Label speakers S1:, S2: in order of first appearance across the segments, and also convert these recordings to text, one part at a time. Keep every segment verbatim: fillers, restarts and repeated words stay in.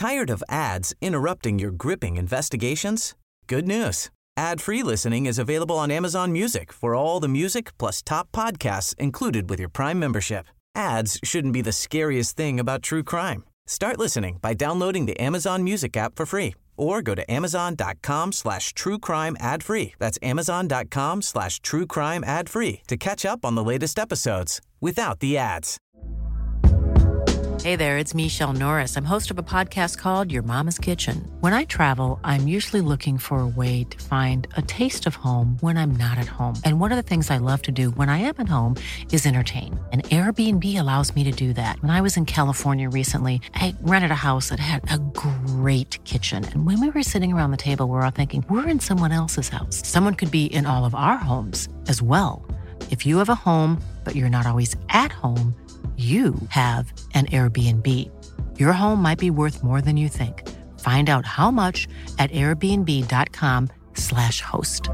S1: Tired of ads interrupting your gripping investigations? Good news. Ad-free listening is available on Amazon Music for all the music plus top podcasts included with your Prime membership. Ads shouldn't be the scariest thing about true crime. Start listening by downloading the Amazon Music app for free or go to amazon.com slash true crime ad free. That's amazon.com slash true crime ad free to catch up on the latest episodes without the ads.
S2: Hey there, it's Michelle Norris. I'm host of a podcast called Your Mama's Kitchen. When I travel, I'm usually looking for a way to find a taste of home when I'm not at home. And one of the things I love to do when I am at home is entertain. And Airbnb allows me to do that. When I was in California recently, I rented a house that had a great kitchen. And when we were sitting around the table, we were all thinking, we're in someone else's house. Someone could be in all of our homes as well. If you have a home, but you're not always at home, you have an Airbnb. Your home might be worth more than you think. Find out how much at airbnb.com slash host.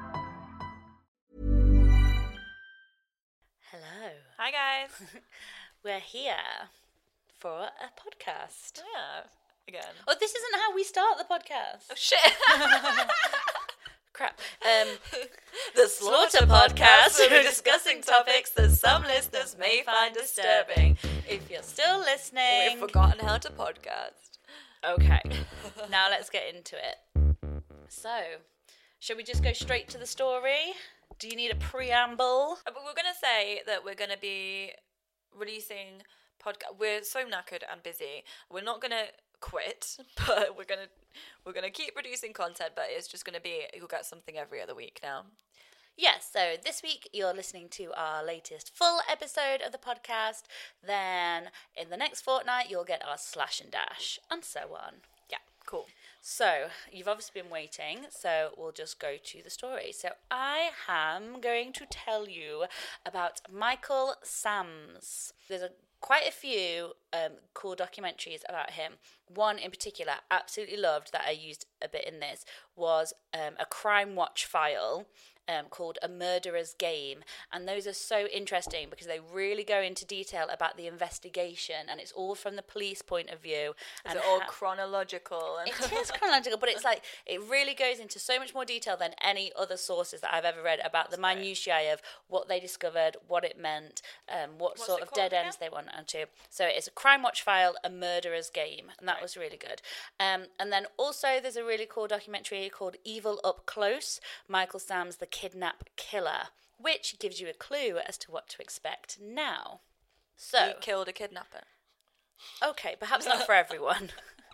S3: Hello.
S4: Hi, guys.
S3: We're here for a podcast.
S4: Yeah, again.
S3: Oh, this isn't how we start the podcast.
S4: Oh, shit.
S3: Crap. Um,
S4: the Slaughter Podcast will be discussing topics that some listeners may find disturbing.
S3: if you're still listening.
S4: We've forgotten how to podcast.
S3: Okay. Now let's get into it. So, shall we just go straight to the story? Do you need a preamble?
S4: Uh, But we're going to say that we're going to be releasing podcast. We're so knackered and busy. We're not going to quit, but we're gonna we're gonna keep producing content, but it's just gonna be, you'll get something every other week now.
S3: Yes, so this week you're listening to our latest full episode of the podcast. Then in the next fortnight you'll get our slash and dash, and so on.
S4: Yeah, cool.
S3: So you've obviously been waiting, so we'll just go to the story. So I am going to tell you about Michael Sams. There's a quite a few um, cool documentaries about him. One in particular, absolutely loved, that I used a bit in this, was um, a Crime Watch file um, called A Murderer's Game. And those are so interesting because they really go into detail about the investigation, and it's all from the police point of view.
S4: Is
S3: and
S4: it all
S3: ha-
S4: chronological? And
S3: It is chronological, but it's like, it really goes into so much more detail than any other sources that I've ever read about the
S4: That's
S3: minutiae of what they discovered, what it meant, um, what
S4: What's
S3: sort
S4: it
S3: of
S4: called
S3: dead ends
S4: again?
S3: they went onto. So it's a Crime Watch file, A Murderer's Game, and that
S4: Right.
S3: was really good. Um, and then also there's a really cool documentary called Evil Up Close, Michael Sams, the Kidnap Killer, which gives you a clue as to what to expect now. So
S4: He killed a kidnapper.
S3: okay, perhaps not for everyone.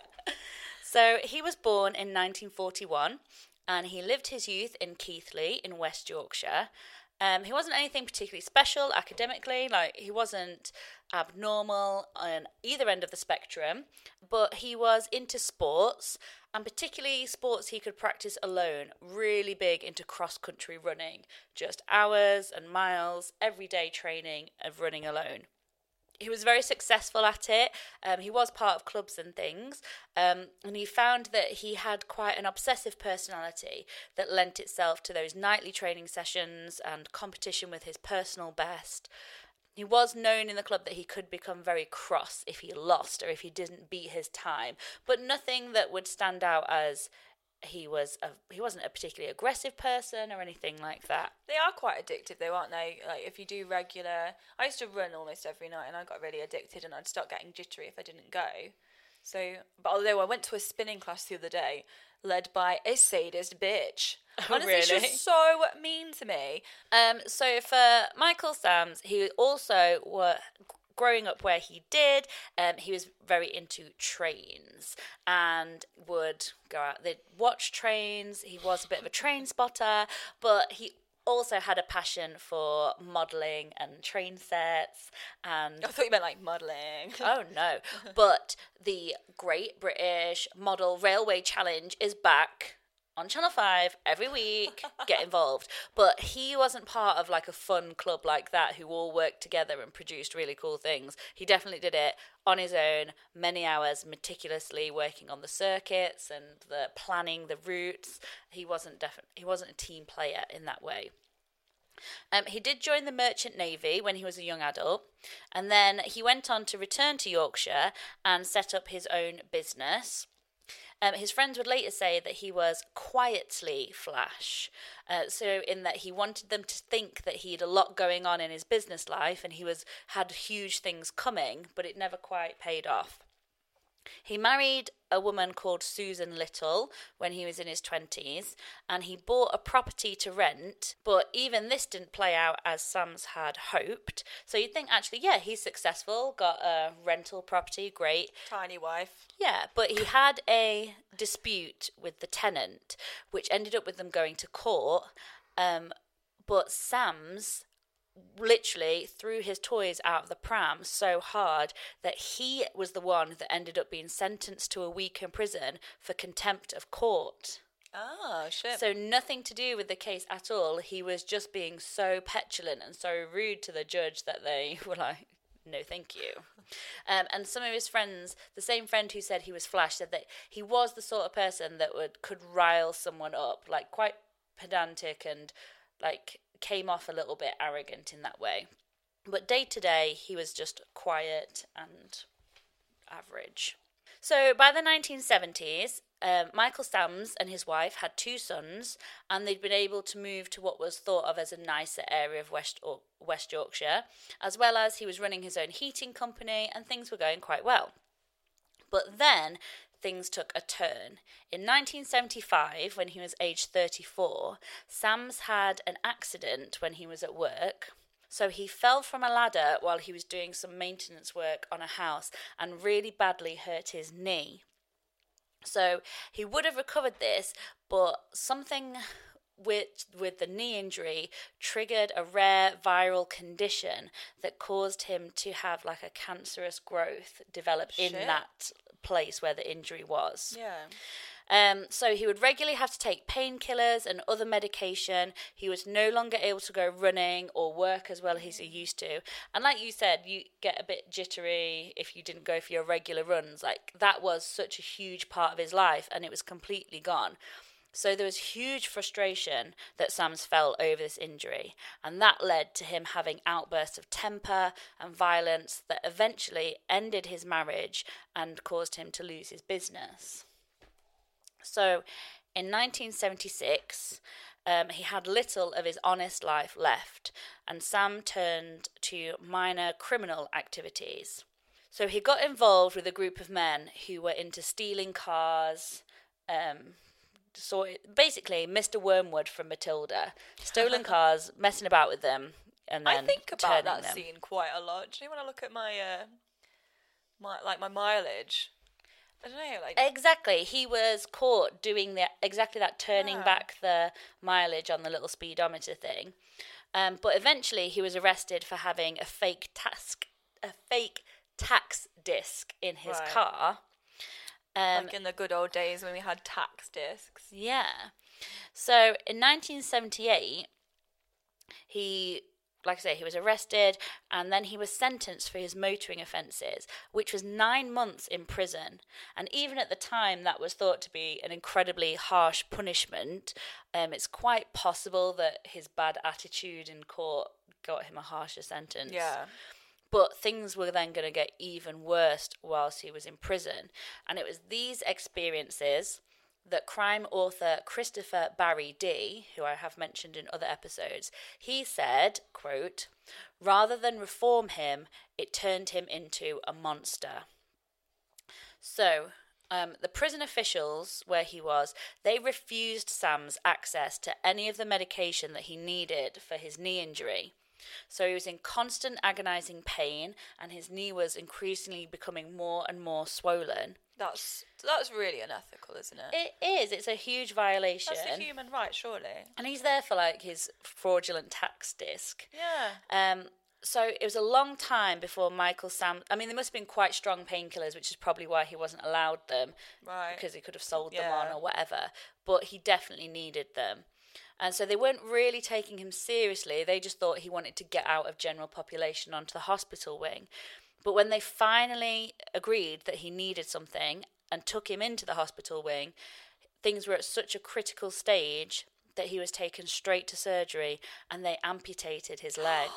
S3: So he was born in nineteen forty-one, and he lived his youth in Keighley in West Yorkshire. Um, he wasn't anything particularly special academically, like he wasn't abnormal on either end of the spectrum, but he was into sports, and particularly sports he could practice alone, really big into cross-country running, just hours and miles, everyday training of running alone. He was very successful at it. Um, he was part of clubs and things, um, and he found that he had quite an obsessive personality that lent itself to those nightly training sessions and competition with his personal best. He was known in the club that he could become very cross if he lost or if he didn't beat his time, but nothing that would stand out as he was a, he wasn't a particularly aggressive person or anything like that.
S4: They are quite addictive though, aren't they? Like if you do regular, I used to run almost every night and I got really addicted and I'd start getting jittery if I didn't go. So, but although I went to a spinning class the other day, led by a sadist bitch.
S3: Oh,
S4: Honestly, she
S3: really?
S4: was so mean to me.
S3: Um, so for Michael Sams, he also were growing up where he did, um, he was very into trains and would go out, they'd watch trains. He was a bit of a train spotter, but he also had a passion for modelling and train sets and...
S4: I thought you meant like modelling.
S3: Oh, no. But the Great British Model Railway Challenge is back on Channel five every week. Get involved. But he wasn't part of like a fun club like that who all worked together and produced really cool things. He definitely did it on his own, many hours, meticulously working on the circuits and the planning the routes. He wasn't defi- he wasn't a team player in that way. Um, he did join the Merchant Navy when he was a young adult, and then he went on to return to Yorkshire and set up his own business. Um, his friends would later say that he was quietly flash, uh, so in that he wanted them to think that he had a lot going on in his business life and he was had huge things coming, but it never quite paid off. He married a woman called Susan Little when he was in his twenties, and he bought a property to rent, but even this didn't play out as Sams had hoped. So you'd think, actually, yeah, he's successful, got a rental property, great.
S4: Tiny wife.
S3: Yeah, but he had a dispute with the tenant, which ended up with them going to court, um, but Sams literally threw his toys out of the pram so hard that he was the one that ended up being sentenced to a week in prison for contempt of court.
S4: Oh, shit.
S3: So nothing to do with the case at all. He was just being so petulant and so rude to the judge that they were like, no thank you. Um, and some of his friends, the same friend who said he was flash, said that he was the sort of person that would could rile someone up, like quite pedantic and like came off a little bit arrogant in that way. But day to day, he was just quiet and average. So by the nineteen seventies, um, Michael Sams and his wife had two sons, and they'd been able to move to what was thought of as a nicer area of West, or West Yorkshire, as well as he was running his own heating company, and things were going quite well. But then things took a turn. In nineteen seventy-five, when he was aged thirty-four, Sams had an accident when he was at work. So he fell from a ladder while he was doing some maintenance work on a house and really badly hurt his knee. So he would have recovered this, but something with with the knee injury triggered a rare viral condition that caused him to have like a cancerous growth develop
S4: Shit.
S3: in that place where the injury was.
S4: Yeah.
S3: Um, so he would regularly have to take painkillers and other medication. He was no longer able to go running or work as well as he used to. And like you said, you get a bit jittery if you didn't go for your regular runs. Like that was such a huge part of his life, and it was completely gone. So there was huge frustration that Sams felt over this injury, and that led to him having outbursts of temper and violence that eventually ended his marriage and caused him to lose his business. So in nineteen seventy-six, um, he had little of his honest life left, and Sam turned to minor criminal activities. So he got involved with a group of men who were into stealing cars, um, so basically Mister Wormwood from Matilda, stolen cars, messing about with them, and then
S4: I think about that
S3: them.
S4: scene quite a lot. Do you know when I look at my, uh, my like my mileage? I don't know, like
S3: Exactly. He was caught doing the, exactly that, turning
S4: Yeah.
S3: back the mileage on the little speedometer thing. Um, but eventually he was arrested for having a fake task, a fake tax disc in his
S4: Right.
S3: car. Um,
S4: like in the good old days when we had tax discs.
S3: Yeah. So in nineteen seventy-eight, he, like I say, he was arrested, and then he was sentenced for his motoring offences, which was nine months in prison. And even at the time, that was thought to be an incredibly harsh punishment. Um, it's quite possible that his bad attitude in court got him a harsher sentence.
S4: Yeah.
S3: But things were then going to get even worse whilst he was in prison. And it was these experiences that crime author Christopher Barry Dee, who I have mentioned in other episodes, he said, quote, "Rather than reform him, it turned him into a monster." So, um, the prison officials where he was, they refused Sam's access to any of the medication that he needed for his knee injury. So he was in constant agonising pain, and his knee was increasingly becoming more and more swollen.
S4: That's that's really unethical, isn't it?
S3: It is. It's a huge violation.
S4: That's a human right, surely.
S3: And he's there for like his fraudulent tax disc.
S4: Yeah.
S3: Um. So it was a long time before Michael Sam. I mean, there must have been quite strong painkillers, which is probably why he wasn't allowed them,
S4: Right.
S3: because he could have sold them
S4: Yeah.
S3: on or whatever. But he definitely needed them. And so they weren't really taking him seriously. They just thought he wanted to get out of general population onto the hospital wing. But when they finally agreed that he needed something and took him into the hospital wing, things were at such a critical stage that he was taken straight to surgery and they amputated his leg.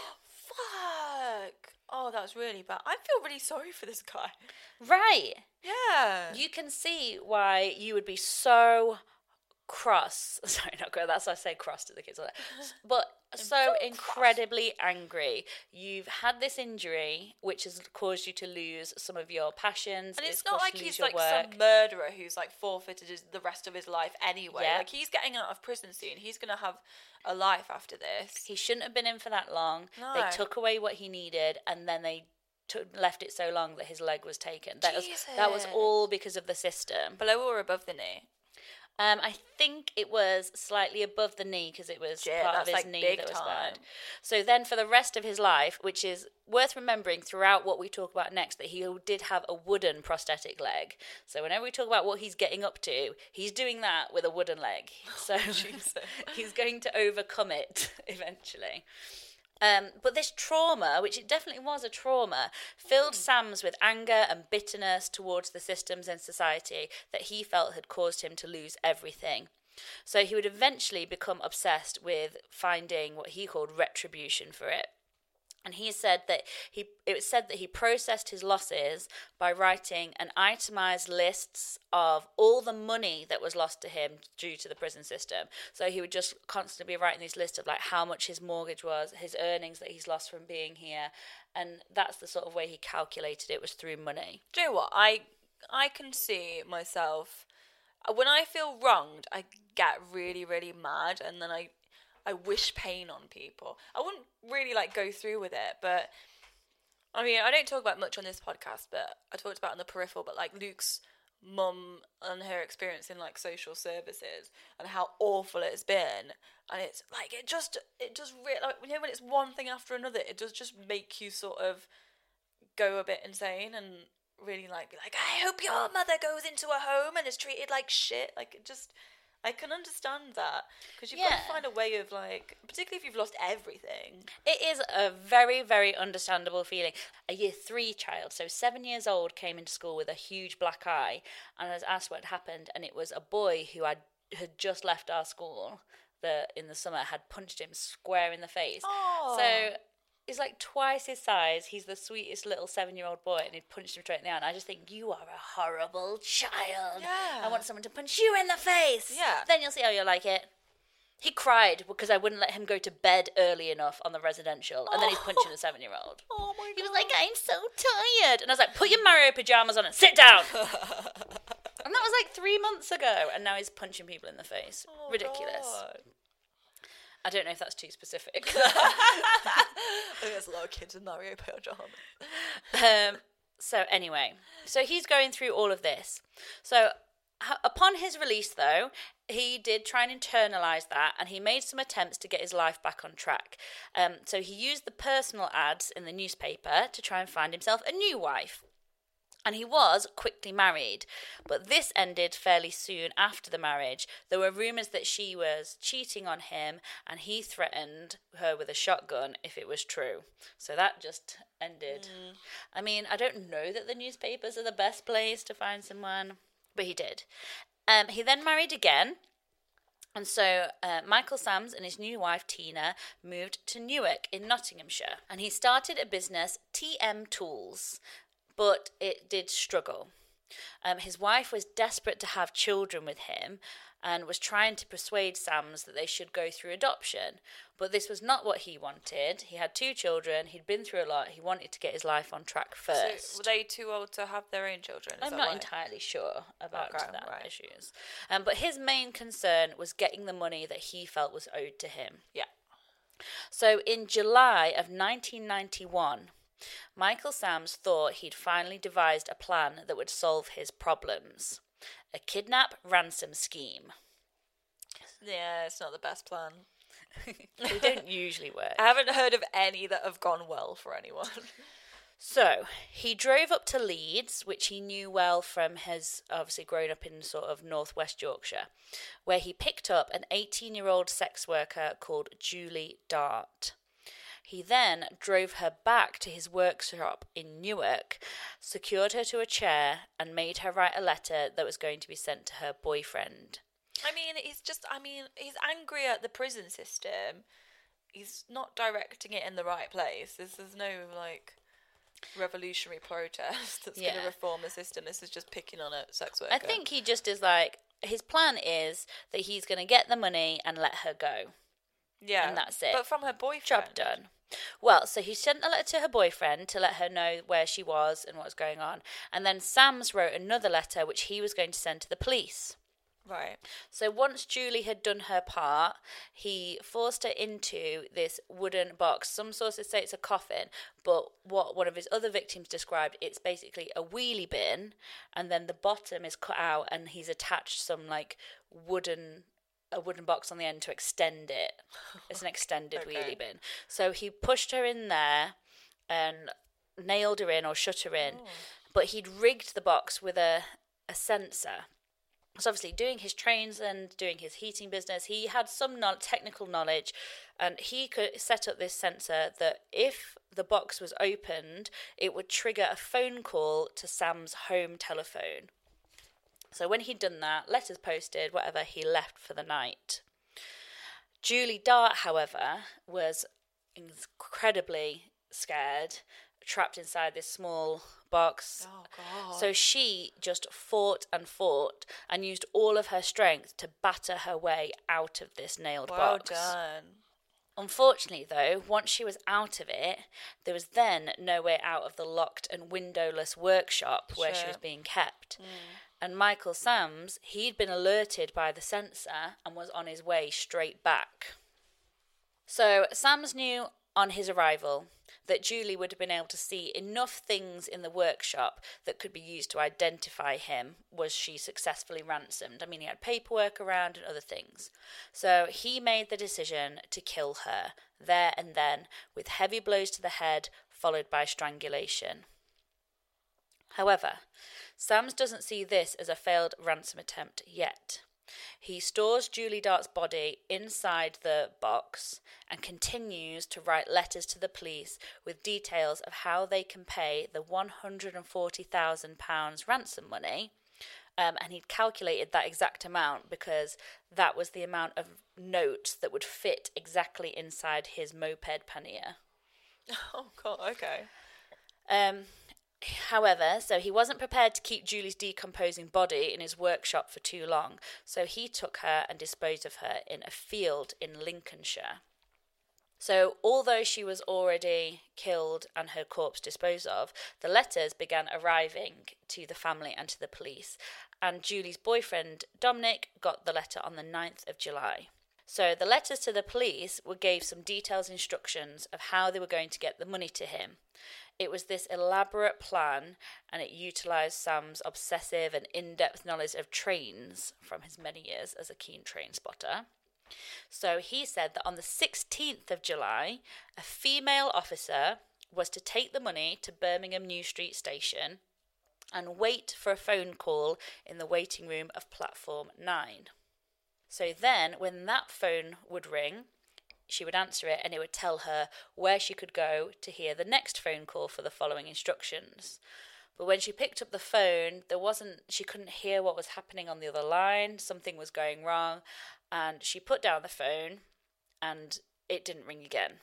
S4: Fuck. Oh, that's really bad. I feel really sorry for this guy.
S3: Right.
S4: Yeah.
S3: You can see why you would be so cross. Sorry, not cross. That's why I say cross to the kids. But so incredibly angry. You've had this injury, which has caused you to lose some of your passions.
S4: And it's, it's not like he's like
S3: work.
S4: some murderer who's like forfeited his, the rest of his life anyway.
S3: Yeah.
S4: Like he's getting out of prison soon. He's going to have a life after this.
S3: He shouldn't have been in for that long.
S4: No.
S3: They took away what he needed, and then they took, left it so long that his leg was taken. That was, that was all because of the system.
S4: Below or above the knee?
S3: Um, I think it was slightly above the knee because it was
S4: Shit,
S3: part of his
S4: like
S3: knee that was
S4: time.
S3: bad. So then for the rest of his life, which is worth remembering throughout what we talk about next, that he did have a wooden prosthetic leg. So whenever we talk about what he's getting up to, he's doing that with a wooden leg. So he's going to overcome it eventually. Um, but this trauma, which it definitely was a trauma, filled Sams with anger and bitterness towards the systems in society that he felt had caused him to lose everything. So he would eventually become obsessed with finding what he called retribution for it. And he said that he it was said that he processed his losses by writing an itemized lists of all the money that was lost to him due to the prison system. So he would just constantly be writing these lists of like how much his mortgage was, his earnings that he's lost from being here, and that's the sort of way he calculated it, was through money.
S4: Do you know what? I I can see myself when I feel wronged, I get really really mad, and then I. I wish pain on people. I wouldn't really like go through with it, but I mean, I don't talk about much on this podcast, but I talked about in the peripheral, but like Luke's mum and her experience in like social services and how awful it's been. And it's like, it just, it just really, like, you know, when it's one thing after another, it does just make you sort of go a bit insane and really like, be like, I hope your mother goes into a home and is treated like shit. Like, it just... I can understand that, because you've
S3: yeah.
S4: got to find a way of, like, particularly if you've lost everything.
S3: It is a very, very understandable feeling. A year three child, so seven years old, came into school with a huge black eye and was asked what had happened, and it was a boy who had, had just left our school that in the summer had punched him square in the face.
S4: Oh.
S3: So he's like twice his size. He's the sweetest little seven-year-old boy, and he punched him straight in the eye. And I just think, you are a horrible child.
S4: Yeah.
S3: I want someone to punch you in the face.
S4: Yeah.
S3: Then you'll see how you like it. He cried because I wouldn't let him go to bed early enough on the residential, and then he's punching a seven-year-old.
S4: Oh my god.
S3: He was like, I'm so tired. And I was like, put your Mario pajamas on and sit down. And that was like three months ago, and now he's punching people in the face.
S4: Oh,
S3: Ridiculous.
S4: God.
S3: I don't know if that's too specific.
S4: I think there's a lot of kids in Mario pajamas.
S3: um, so anyway, so he's going through all of this. So h- upon his release, though, he did try and internalise that, and he made some attempts to get his life back on track. Um, so he used the personal ads in the newspaper to try and find himself a new wife. And he was quickly married, but this ended fairly soon after the marriage. There were rumours that she was cheating on him, and he threatened her with a shotgun if it was true. So that just ended. Mm. I mean, I don't know that the newspapers are the best place to find someone, but he did. Um, he then married again. And so uh, Michael Sams and his new wife Tina moved to Newark in Nottinghamshire, and he started a business, T M Tools. But it did struggle. Um, his wife was desperate to have children with him and was trying to persuade Sams that they should go through adoption. But this was not what he wanted. He had two children. He'd been through a lot. He wanted to get his life on track first.
S4: So were they too old to have their own children? Is
S3: I'm
S4: that
S3: not
S4: right?
S3: entirely sure about
S4: Okay,
S3: that
S4: right.
S3: issues. Um, but his main concern was getting the money that he felt was owed to him.
S4: Yeah.
S3: So in July of nineteen ninety-one... Michael Sams thought he'd finally devised a plan that would solve his problems. A kidnap ransom scheme.
S4: Yeah, it's not the best plan.
S3: They don't usually work.
S4: I haven't heard of any that have gone well for anyone.
S3: So, he drove up to Leeds, which he knew well from his, obviously, growing up in sort of northwest Yorkshire, where he picked up an eighteen-year-old sex worker called Julie Dart. He then drove her back to his workshop in Newark, secured her to a chair, and made her write a letter that was going to be sent to her boyfriend.
S4: I mean, he's just, I mean, he's angry at the prison system. He's not directing it in the right place. This is no, like, revolutionary protest that's
S3: Yeah.
S4: going to reform the system. This is just picking on a sex worker.
S3: I think he just is like, his plan is that he's going to get the money and let her go.
S4: Yeah.
S3: And that's it.
S4: But from her boyfriend.
S3: Job done. Well, so he sent a letter to her boyfriend to let her know where she was and what was going on. And then Sams wrote another letter which he was going to send to the police.
S4: Right.
S3: So once Julie had done her part, he forced her into this wooden box. Some sources say it's a coffin, but what one of his other victims described, it's basically a wheelie bin, and then the bottom is cut out and he's attached some like wooden a wooden box on the end to extend it. It's an extended
S4: Okay.
S3: wheelie bin. So he pushed her in there and nailed her in or shut her in,
S4: Oh.
S3: but he'd rigged the box with a, a sensor. So obviously doing his trains and doing his heating business, he had some no- technical knowledge, and he could set up this sensor that if the box was opened, it would trigger a phone call to Sam's home telephone. So when he'd done that, letters posted, whatever, he left for the night. Julie Dart, however, was incredibly scared, trapped inside this small box.
S4: Oh, God.
S3: So she just fought and fought and used all of her strength to batter her way out of this nailed
S4: Well
S3: box.
S4: done.
S3: Unfortunately, though, once she was out of it, there was then no way out of the locked and windowless workshop where she
S4: Sure.
S3: was being kept. And Michael Sams, he'd been alerted by the sensor and was on his way straight back. So Sams knew on his arrival that Julie would have been able to see enough things in the workshop that could be used to identify him was she successfully ransomed. I mean, he had paperwork around and other things. So he made the decision to kill her there and then with heavy blows to the head followed by strangulation. However, Sams doesn't see this as a failed ransom attempt yet. He stores Julie Dart's body inside the box and continues to write letters to the police with details of how they can pay the one hundred forty thousand pounds ransom money. Um, and he'd calculated that exact amount because that was the amount of notes that would fit exactly inside his moped pannier.
S4: Oh, God, okay.
S3: Um, however, so he wasn't prepared to keep Julie's decomposing body in his workshop for too long, so he took her and disposed of her in a field in Lincolnshire. So, although she was already killed and her corpse disposed of, the letters began arriving to the family and to the police, and Julie's boyfriend, Dominic, got the letter on the ninth of July. So, the letters to the police were gave some detailed instructions of how they were going to get the money to him. It was this elaborate plan, and it utilised Sam's obsessive and in-depth knowledge of trains from his many years as a keen train spotter. So he said that on the sixteenth of July, a female officer was to take the money to Birmingham New Street Station and wait for a phone call in the waiting room of platform nine. So then, when that phone would ring, she would answer it and it would tell her where she could go to hear the next phone call for the following instructions. But when she picked up the phone, there wasn't, she couldn't hear what was happening on the other line. Something was going wrong. And she put down the phone and it didn't ring again.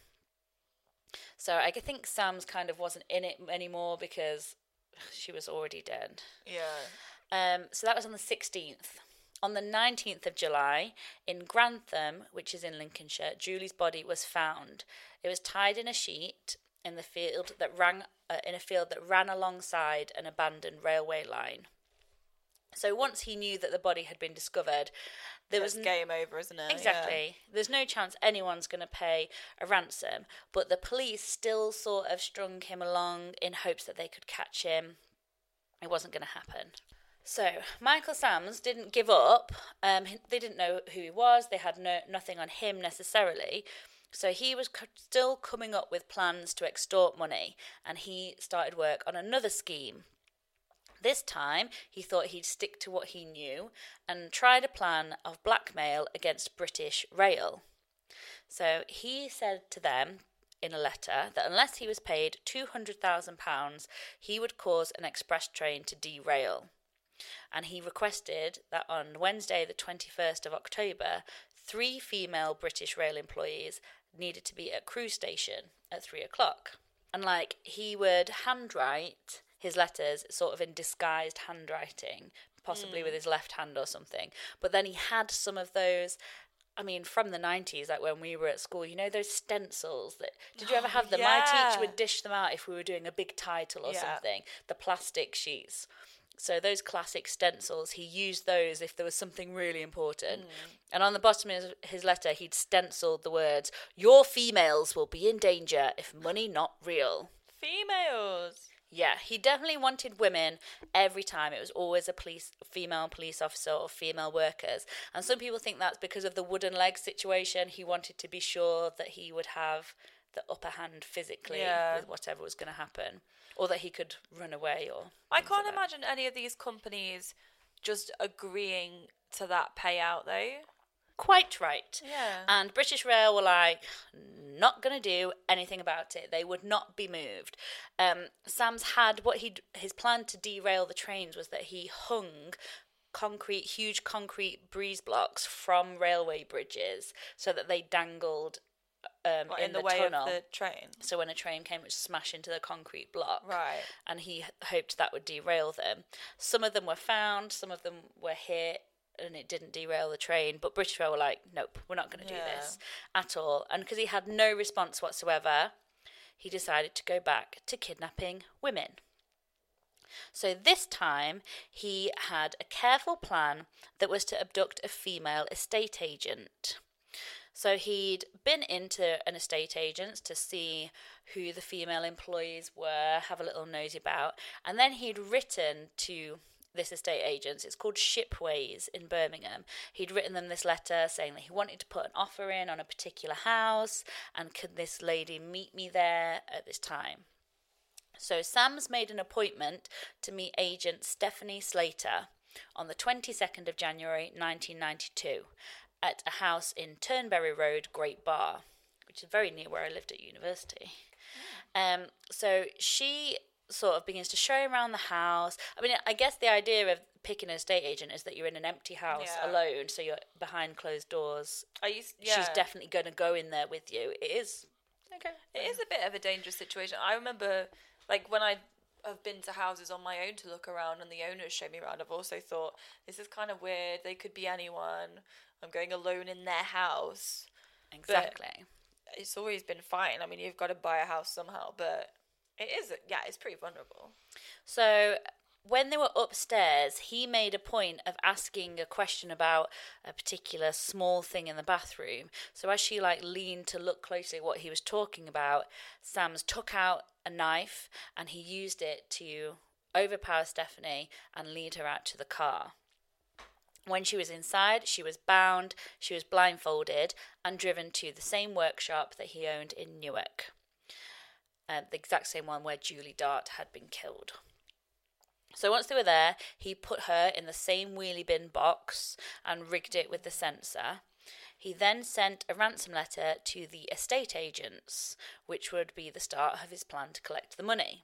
S3: So I think Sam's kind of wasn't in it anymore because she was already dead.
S4: Yeah.
S3: Um, so that was on the sixteenth. On the nineteenth of July, in Grantham, which is in Lincolnshire, Julie's body was found. It was tied in a sheet in the field that ran uh, in a field that ran alongside an abandoned railway line. So once he knew that the body had been discovered, there
S4: It's
S3: was
S4: game over, isn't it?
S3: Exactly. There's no chance anyone's going to pay a ransom, but the police still sort of strung him along in hopes that they could catch him. It wasn't going to happen. So Michael Sams didn't give up. Um, they didn't know who he was. They had no nothing on him necessarily. So he was co- still coming up with plans to extort money, and he started work on another scheme. This time, he thought he'd stick to what he knew and tried a plan of blackmail against British Rail. So he said to them in a letter that unless he was paid two hundred thousand pounds, he would cause an express train to derail. and he requested that on Wednesday, the twenty-first of October, three female British Rail employees needed to be at Crewe Station at three o'clock. And, like, he would handwrite his letters sort of in disguised handwriting, possibly mm. with his left hand or something. But then he had some of those, I mean, from the nineties, like when we were at school, you know, those stencils that, did you ever have them?
S4: Yeah.
S3: My teacher would dish them out if we were doing a big title or yeah. something, the plastic sheets. So those classic stencils, he used those if there was something really important. Mm. And on the bottom of his letter, he'd stenciled the words, "Your females will be in danger if money not real."
S4: Females.
S3: Yeah, he definitely wanted women every time. It was always a police, female police officer or female workers. And some people think that's because of the wooden leg situation. He wanted to be sure that he would have the upper hand physically yeah. with whatever was going to happen. Or that he could run away or...
S4: I can't
S3: like
S4: imagine any of these companies just agreeing to that payout, though.
S3: Quite right.
S4: Yeah.
S3: And British Rail were like, not going to do anything about it. They would not be moved. Um, Sams had what he his plan to derail the trains was that he hung concrete, huge concrete breeze blocks from railway bridges so that they dangled um,
S4: what,
S3: in,
S4: in the,
S3: the
S4: way
S3: tunnel.
S4: of the train.
S3: So when a train came, it would smash into the concrete block.
S4: Right.
S3: And he hoped that would derail them. Some of them were found, some of them were hit, and it didn't derail the train. But British Rail were like, nope, we're not going to do
S4: yeah.
S3: this at all. And because he had no response whatsoever, he decided to go back to kidnapping women. So this time, he had a careful plan that was to abduct a female estate agent. So he'd been into an estate agent's to see who the female employees were, have a little nosy about, and then he'd written to this estate agent, it's called Shipways in Birmingham. He'd written them this letter saying that he wanted to put an offer in on a particular house, and could this lady meet me there at this time. So Sams made an appointment to meet agent Stephanie Slater on the twenty-second of January nineteen ninety-two at a house in Turnberry Road, Great Bar, which is very near where I lived at university. Mm. Um, so she sort of begins to show him around the house. I mean, I guess the idea of picking an estate agent is that you're in an empty house
S4: yeah.
S3: alone, so you're behind closed doors.
S4: I used, yeah.
S3: She's definitely going to go in there with you. It is okay.
S4: It is a bit of a dangerous situation. I remember, like, when I have been to houses on my own to look around and the owners show me around, I've also thought, this is kind of weird. They could be anyone. I'm going alone in their house.
S3: Exactly.
S4: But it's always been fine. I mean, you've got to buy a house somehow, but it is, yeah, it's pretty vulnerable.
S3: So when they were upstairs, he made a point of asking a question about a particular small thing in the bathroom. So as she like leaned to look closely at what he was talking about, Sams took out a knife and he used it to overpower Stephanie and lead her out to the car. When she was inside, she was bound, she was blindfolded and driven to the same workshop that he owned in Newark. Uh, the exact same one where Julie Dart had been killed. So once they were there, he put her in the same wheelie bin box and rigged it with the sensor. He then sent a ransom letter to the estate agents, which would be the start of his plan to collect the money.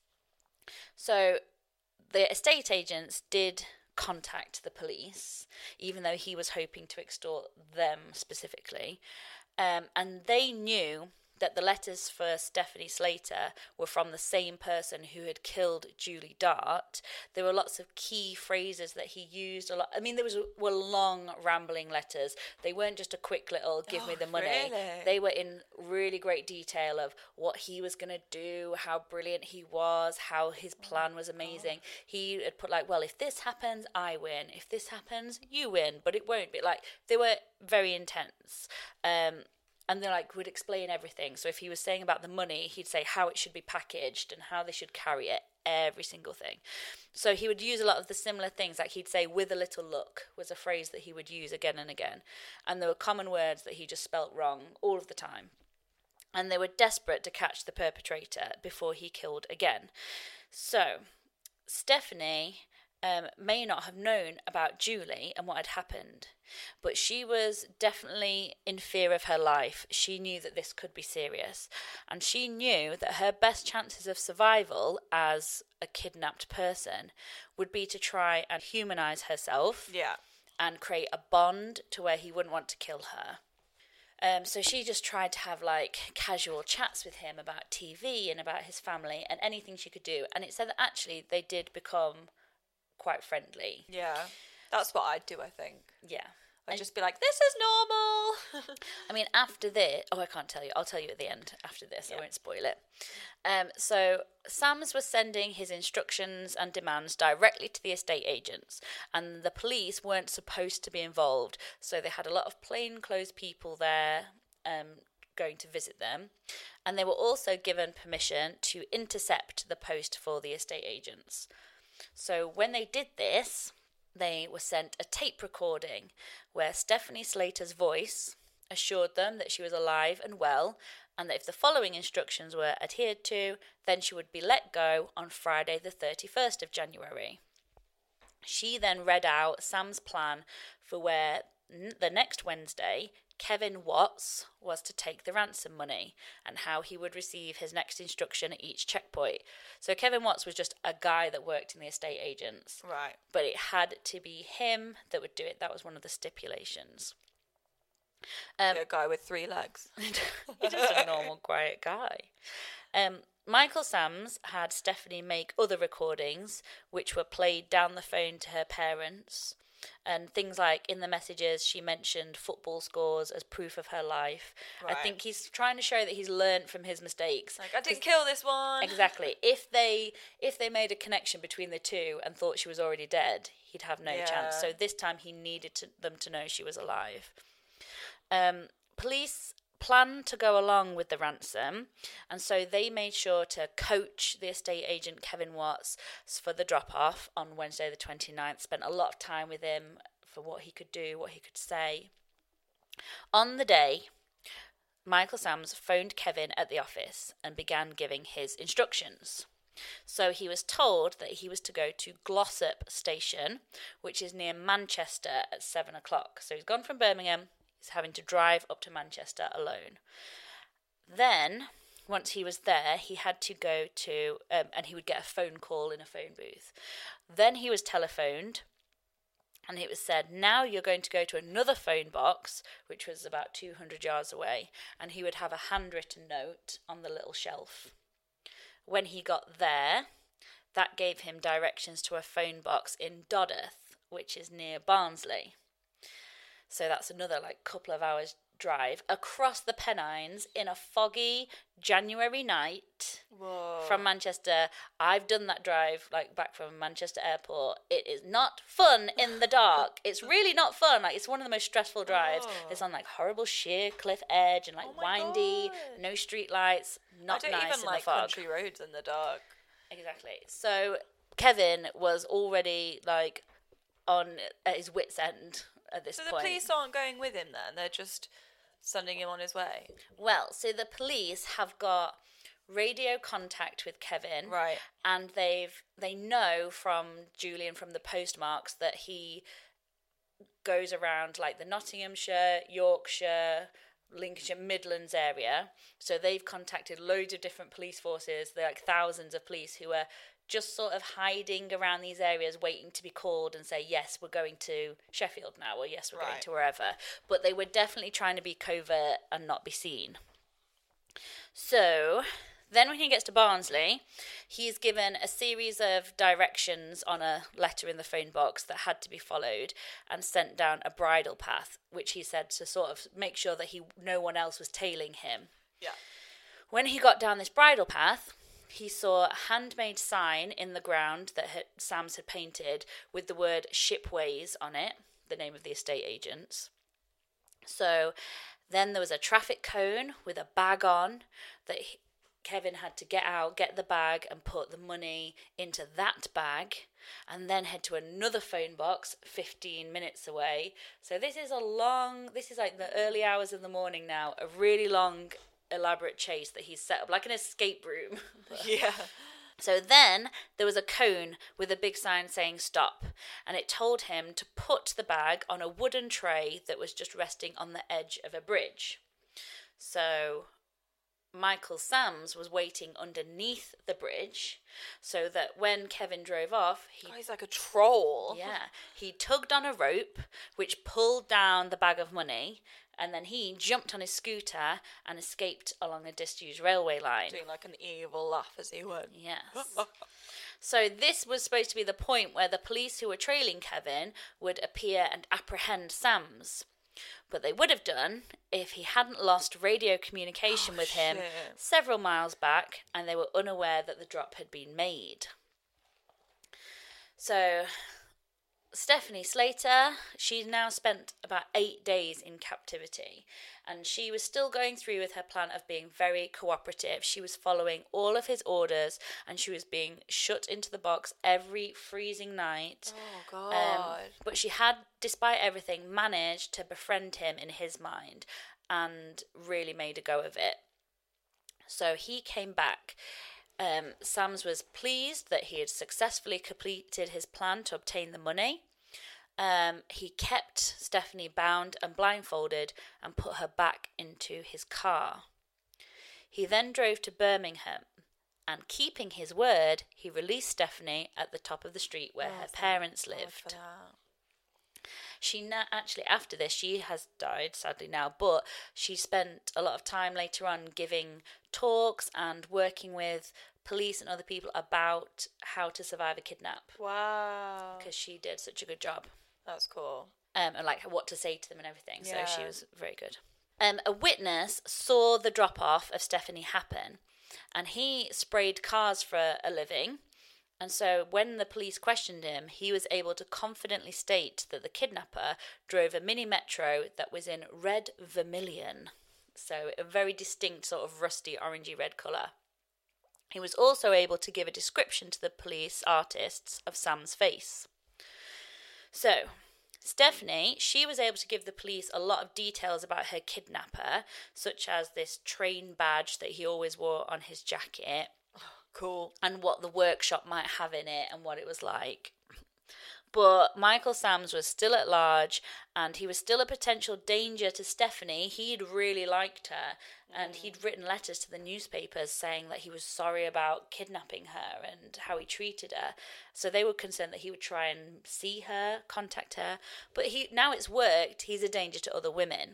S3: So the estate agents did contact the police, even though he was hoping to extort them specifically. Um, and they knew that the letters for Stephanie Slater were from the same person who had killed Julie Dart. There were lots of key phrases that he used a lot. I mean, there was were long, rambling letters. They weren't just a quick little give
S4: oh,
S3: me the money.
S4: Really?
S3: They were in really great detail of what he was going to do, how brilliant he was, how his plan was amazing. Oh. He had put like, well, if this happens, I win. If this happens, you win. But it won't be. Like, they were very intense. Um, And they like would explain everything. So if he was saying about the money, he'd say how it should be packaged and how they should carry it, every single thing. So he would use a lot of the similar things. Like he'd say, with a little look was a phrase that he would use again and again. And there were common words that he just spelt wrong all of the time. And they were desperate to catch the perpetrator before he killed again. So Stephanie um, may not have known about Julie and what had happened, but she was definitely in fear of her life. She knew that this could be serious, and she knew that her best chances of survival as a kidnapped person would be to try and humanize herself
S4: Yeah.
S3: and create a bond to where he wouldn't want to kill her. Um, so she just tried to have like casual chats with him about T V and about his family and anything she could do. And it said that actually they did become quite friendly.
S4: Yeah. That's what I'd do, I think.
S3: Yeah.
S4: I'd
S3: And-
S4: just be like, this is normal.
S3: I mean, after this, oh, I can't tell you. I'll tell you at the end after this.
S4: Yeah.
S3: I won't spoil it. Um, so Sams was sending his instructions and demands directly to the estate agents, and the police weren't supposed to be involved. So they had a lot of plainclothes people there um, going to visit them, and they were also given permission to intercept the post for the estate agents. So when they did this, they were sent a tape recording where Stephanie Slater's voice assured them that she was alive and well, and that if the following instructions were adhered to, then she would be let go on Friday the thirty-first of January. She then read out Sam's plan for where n- the next Wednesday Kevin Watts was to take the ransom money and how he would receive his next instruction at each checkpoint. So Kevin Watts was just a guy that worked in the estate agents.
S4: Right.
S3: But it had to be him that would do it. That was one of the stipulations. Um,
S4: A guy with three legs.
S3: He's just a normal, quiet guy. Um, Michael Sams had Stephanie make other recordings, which were played down the phone to her parents. And things like in the messages, she mentioned football scores as proof of her life.
S4: Right.
S3: I think he's trying to show that he's learned from his mistakes.
S4: Like, I didn't kill this one.
S3: Exactly. If they if they made a connection between the two and thought she was already dead, he'd have no
S4: Yeah.
S3: chance. So this time he needed to, them to know she was alive. Um, police planned to go along with the ransom, and so they made sure to coach the estate agent Kevin Watts for the drop-off on Wednesday the twenty-ninth, spent a lot of time with him for what he could do, what he could say. On the day, Michael Sams phoned Kevin at the office and began giving his instructions. So he was told that he was to go to Glossop Station, which is near Manchester, at seven o'clock. So he's gone from Birmingham. He's having to drive up to Manchester alone. Then, once he was there, he had to go to, um, and he would get a phone call in a phone booth. Then he was telephoned, and it was said, now you're going to go to another phone box, which was about two hundred yards away, and he would have a handwritten note on the little shelf. When he got there, that gave him directions to a phone box in Dodworth, which is near Barnsley. So that's another like couple of hours drive across the Pennines in a foggy January night.
S4: Whoa.
S3: From Manchester. I've done that drive like back from Manchester Airport. It is not fun in the dark. It's really not fun. Like, it's one of the most stressful drives.
S4: Oh.
S3: It's on like horrible sheer cliff edge and like
S4: Oh my
S3: windy,
S4: God.
S3: no street lights, not
S4: I don't
S3: nice
S4: even
S3: in
S4: like
S3: the fog.
S4: country roads in the dark.
S3: Exactly. So Kevin was already like on at his wit's end at this
S4: So the
S3: point.
S4: police aren't going with him then? They're just sending him on his way?
S3: Well, so the police have got radio contact with Kevin,
S4: Right.
S3: and they've they know from Julian from the postmarks that he goes around like the Nottinghamshire, Yorkshire, Lincolnshire, Midlands area. So they've contacted loads of different police forces. They're like thousands of police who are just sort of hiding around these areas waiting to be called and say, yes, we're going to Sheffield now, or yes, we're going
S4: Right.
S3: to wherever. But they were definitely trying to be covert and not be seen. So then when he gets to Barnsley, he's given a series of directions on a letter in the phone box that had to be followed and sent down a bridle path, which he said to sort of make sure that he no one else was tailing him.
S4: Yeah.
S3: When he got down this bridle path, he saw a handmade sign in the ground that had, Sams had painted with the word Shipways on it, the name of the estate agents. So then there was a traffic cone with a bag on that he, Kevin had to get out, get the bag and put the money into that bag, and then head to another phone box fifteen minutes away. So this is a long, this is like the early hours of the morning now, a really long, elaborate chase that he's set up, like an escape room.
S4: Yeah.
S3: So then there was a cone with a big sign saying stop, and it told him to put the bag on a wooden tray that was just resting on the edge of a bridge. So Michael Sams was waiting underneath the bridge so that when Kevin drove off, he...
S4: Oh, he's like a troll.
S3: Yeah. He tugged on a rope, which pulled down the bag of money, and then he jumped on his scooter and escaped along a disused railway line.
S4: Doing like an evil laugh as he went.
S3: Yes. So this was supposed to be the point where the police who were trailing Kevin would appear and apprehend Sams. But they would have done if he hadn't lost radio communication
S4: Oh,
S3: with him
S4: shit.
S3: several miles back and they were unaware that the drop had been made. So Stephanie Slater, she's now spent about eight days in captivity, and she was still going through with her plan of being very cooperative. She was following all of his orders, and she was being shut into the box every freezing night.
S4: Oh, God.
S3: Um, but she had, despite everything, managed to befriend him in his mind and really made a go of it. So he came back. Um, Sams was pleased that he had successfully completed his plan to obtain the money. Um, he kept Stephanie bound and blindfolded and put her back into his car. He then drove to Birmingham, and keeping his word, he released Stephanie at the top of the street where
S4: Oh,
S3: her
S4: thank
S3: parents
S4: God
S3: lived.
S4: for that.
S3: She na- actually, after this, she has died, sadly now, but she spent a lot of time later on giving talks and working with police and other people about how to survive a kidnap,
S4: Wow.
S3: because she did such a good job.
S4: That's cool.
S3: Um, and like what to say to them and everything, so
S4: Yeah.
S3: she was very good. Um, a witness saw the drop-off of Stephanie happen, and he sprayed cars for a living. And so when the police questioned him, he was able to confidently state that the kidnapper drove a mini metro that was in red vermilion. So a very distinct sort of rusty orangey red colour. He was also able to give a description to the police artists of Sam's face. So Stephanie, she was able to give the police a lot of details about her kidnapper, such as this train badge that he always wore on his jacket,
S4: Cool.
S3: and what the workshop might have in it and what it was like. But Michael Sams was still at large, and he was still a potential danger to Stephanie. He'd really liked her, and he'd written letters to the newspapers saying that he was sorry about kidnapping her and how he treated her. So they were concerned that he would try and see her, contact her. But he now it's worked, he's a danger to other women.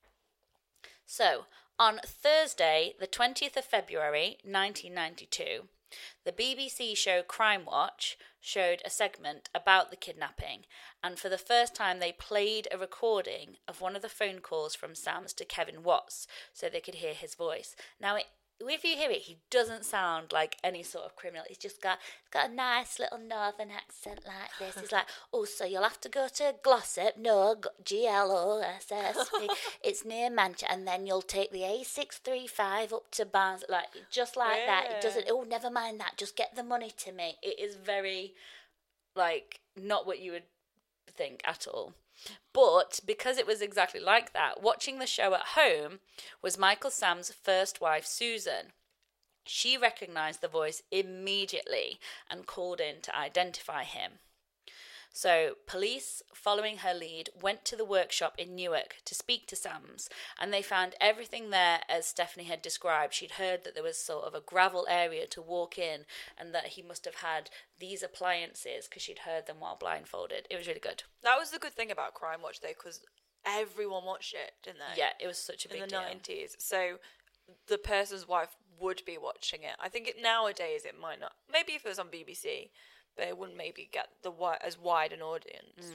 S3: So, on Thursday, the twentieth of February, nineteen ninety-two, the B B C show Crime Watch showed a segment about the kidnapping, and for the first time they played a recording of one of the phone calls from Sams to Kevin Watts so they could hear his voice. Now, it, if you hear it, he doesn't sound like any sort of criminal. He's just got, he's got a nice little northern accent like this. He's like, oh, so you'll have to go to Glossop. No, G L O S S P. It's near Manchester. And then you'll take the A six thirty-five up to Barnes. Like, just like
S4: Yeah.
S3: that. It doesn't, oh, never mind that. Just get the money to me. It is very, like, not what you would think at all. But because it was exactly like that, watching the show at home was Michael Sams' first wife, Susan. She recognised the voice immediately and called in to identify him. So police, following her lead, went to the workshop in Newark to speak to Sams, and they found everything there as Stephanie had described. She'd heard that there was sort of a gravel area to walk in and that he must have had these appliances because she'd heard them while blindfolded. It was really good.
S4: That was the good thing about Crime Watch, though, because everyone watched it, didn't they?
S3: Yeah, it was such a big
S4: in the
S3: deal.
S4: nineties. So the person's wife would be watching it. I think it, nowadays it might not. Maybe if it was on B B C, but it wouldn't maybe get the wi- as wide an audience.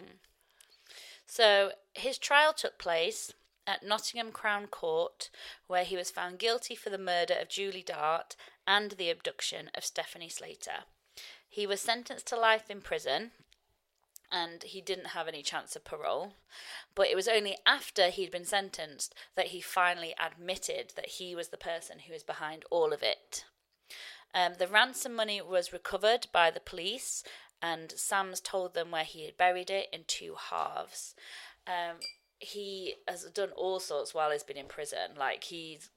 S3: So his trial took place at Nottingham Crown Court, where he was found guilty for the murder of Julie Dart and the abduction of Stephanie Slater. He was sentenced to life in prison, and he didn't have any chance of parole. But it was only after he'd been sentenced that he finally admitted that he was the person who was behind all of it. Um, the ransom money was recovered by the police, and Sams told them where he had buried it in two halves. Um, he has done all sorts while he's been in prison. Like, he's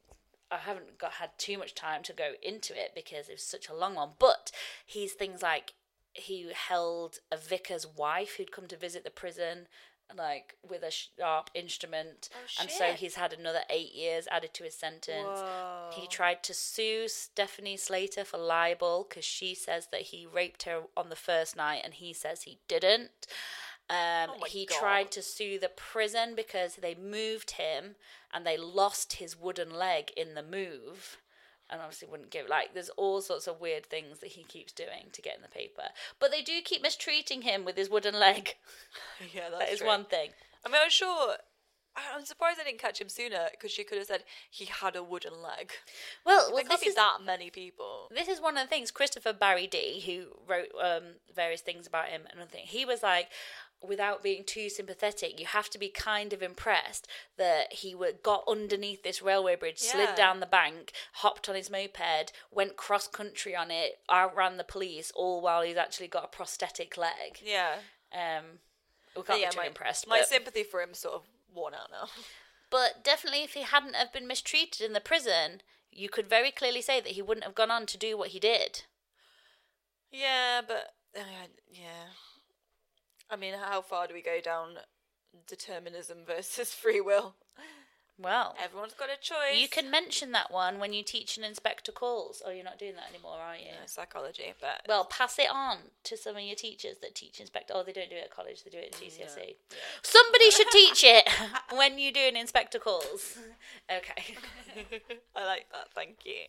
S3: I haven't got had too much time to go into it because it was such a long one. But he's things like he held a vicar's wife who'd come to visit the prison, like with a sharp instrument,
S4: oh,
S3: and so he's had another eight years added to his sentence.
S4: Whoa.
S3: He tried to sue Stephanie Slater for libel because she says that he raped her on the first night and he says he didn't. Um,
S4: oh
S3: he
S4: God.
S3: tried to sue the prison because they moved him and they lost his wooden leg in the move. And obviously wouldn't give, like, there's all sorts of weird things that he keeps doing to get in the paper. But they do keep mistreating him with his wooden leg.
S4: Yeah, that's
S3: That is
S4: true.
S3: one thing.
S4: I mean, I'm sure... I'm surprised I didn't catch him sooner, because she could have said he had a wooden leg.
S3: Well,
S4: There
S3: well
S4: can't
S3: this
S4: be
S3: is,
S4: that many people.
S3: this is one of the things. Christopher Barry D, who wrote um, various things about him and other things, he was like, without being too sympathetic, you have to be kind of impressed that he w- got underneath this railway bridge,
S4: Yeah.
S3: slid down the bank, hopped on his moped, went cross-country on it, outran the police, all while he's actually got a prosthetic leg.
S4: Yeah.
S3: Um, we can't
S4: yeah,
S3: be too
S4: my,
S3: impressed.
S4: My
S3: but,
S4: sympathy for him sort of worn out now.
S3: but definitely if he hadn't have been mistreated in the prison, you could very clearly say that he wouldn't have gone on to do what he did.
S4: Yeah, but... Uh, yeah... I mean, how far do we go down determinism versus free will?
S3: Well,
S4: Everyone's got a choice.
S3: you can mention that one when you teach an inspector calls. Oh, you're not doing that anymore, are you?
S4: Yeah, psychology, but...
S3: Well, pass it on to some of your teachers that teach inspector. Oh, they don't do it at college, they do it at G C S E.
S4: Yeah.
S3: Somebody should teach it when you do an inspector calls. Okay.
S4: I like that, thank you.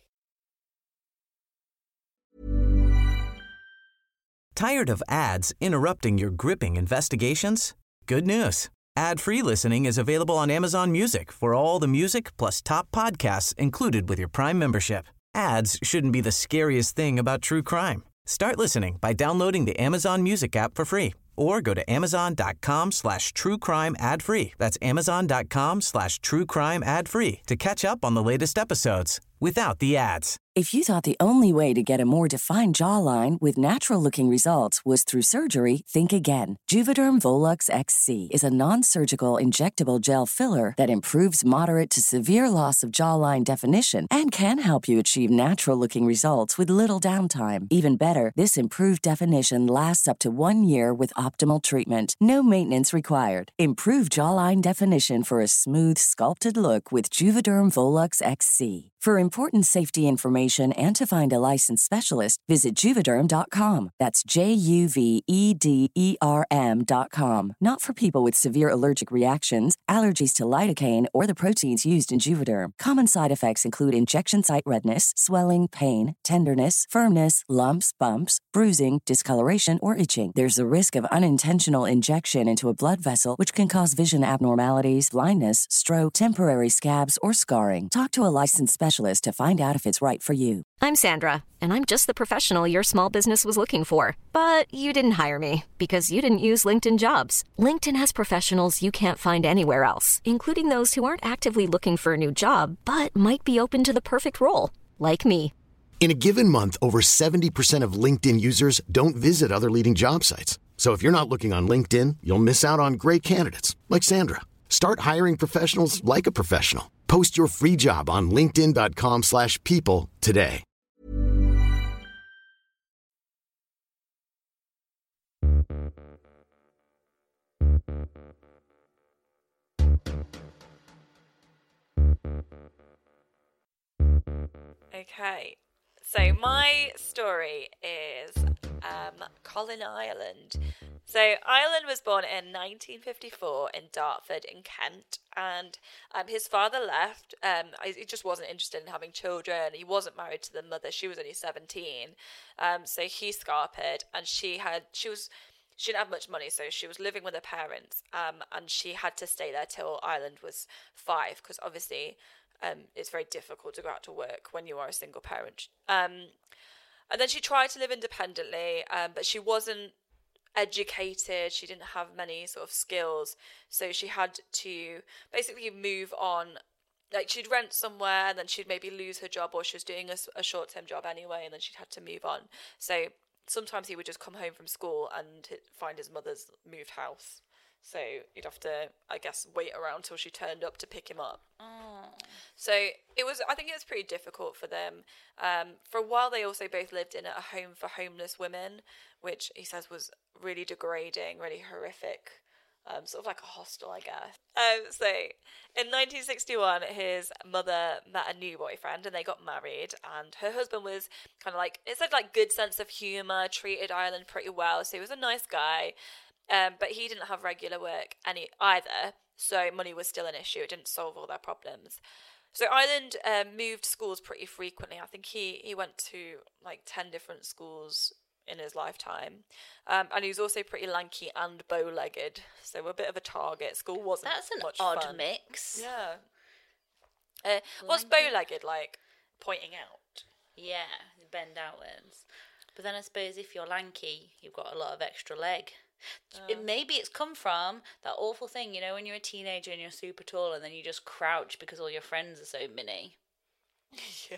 S1: Tired of ads interrupting your gripping investigations? Good news. Ad-free listening is available on Amazon Music for all the music plus top podcasts included with your Prime membership. Ads shouldn't be the scariest thing about true crime. Start listening by downloading the Amazon Music app for free or go to amazon.com slash true crime ad free. That's amazon.com slash true crime ad free to catch up on the latest episodes without the ads.
S5: If you thought the only way to get a more defined jawline with natural-looking results was through surgery, think again. Juvederm Volux X C is a non-surgical injectable gel filler that improves moderate to severe loss of jawline definition and can help you achieve natural-looking results with little downtime. Even better, this improved definition lasts up to one year with optimal treatment. No maintenance required. Improve jawline definition for a smooth, sculpted look with Juvederm Volux X C. For important safety information and to find a licensed specialist, visit Juvederm dot com. That's J U V E D E R M dot com. Not for people with severe allergic reactions, allergies to lidocaine, or the proteins used in Juvederm. Common side effects include injection site redness, swelling, pain, tenderness, firmness, lumps, bumps, bruising, discoloration, or itching. There's a risk of unintentional injection into a blood vessel, which can cause vision abnormalities, blindness, stroke, temporary scabs, or scarring. Talk to a licensed specialist to find out if it's right for you.
S6: I'm Sandra, and I'm just the professional your small business was looking for. But you didn't hire me because you didn't use LinkedIn Jobs. LinkedIn has professionals you can't find anywhere else, including those who aren't actively looking for a new job, but might be open to the perfect role, like me.
S7: In a given month, over seventy percent of LinkedIn users don't visit other leading job sites. So if you're not looking on LinkedIn, you'll miss out on great candidates like Sandra. Start hiring professionals like a professional. Post your free job on linkedin.com slash people today.
S4: Okay, so my story is um, Colin Ireland. So Ireland was born in nineteen fifty-four in Dartford in Kent, and um, his father left. Um, he just wasn't interested in having children. He wasn't married to the mother. She was only seventeen, um, so he scarpered, and she had she was she didn't have much money, so she was living with her parents, um, and she had to stay there till Ireland was five, because obviously. Um, it's very difficult to go out to work when you are a single parent. Um, and then she tried to live independently, um, but she wasn't educated. She didn't have many sort of skills. So she had to basically move on. Like, she'd rent somewhere and then she'd maybe lose her job, or she was doing a, a short-term job anyway, and then she'd had to move on. So sometimes he would just come home from school and find his mother's moved house. So you'd have to, I guess, wait around till she turned up to pick him up.
S3: Oh.
S4: So it was, I think it was pretty difficult for them. Um, for a while, they also both lived in a home for homeless women, which he says was really degrading, really horrific, um, sort of like a hostel, I guess. Um, so in nineteen sixty-one, his mother met a new boyfriend and they got married, and her husband was kind of like, it said like good sense of humour, treated Ireland pretty well, so he was a nice guy, um, but he didn't have regular work any either, so money was still an issue. It didn't solve all their problems. So Ireland um, moved schools pretty frequently. I think he, he went to like ten different schools in his lifetime. Um, and he was also pretty lanky and bow-legged, so a bit of a target. School wasn't
S3: That's an
S4: much
S3: odd
S4: fun.
S3: mix.
S4: Yeah. Uh, what's bow-legged like? Pointing out.
S3: Yeah, bend outwards. But then I suppose if you're lanky, you've got a lot of extra leg. It, maybe it's come from that awful thing, you know, when you're a teenager and you're super tall and then you just crouch because all your friends are so mini.
S4: Yeah.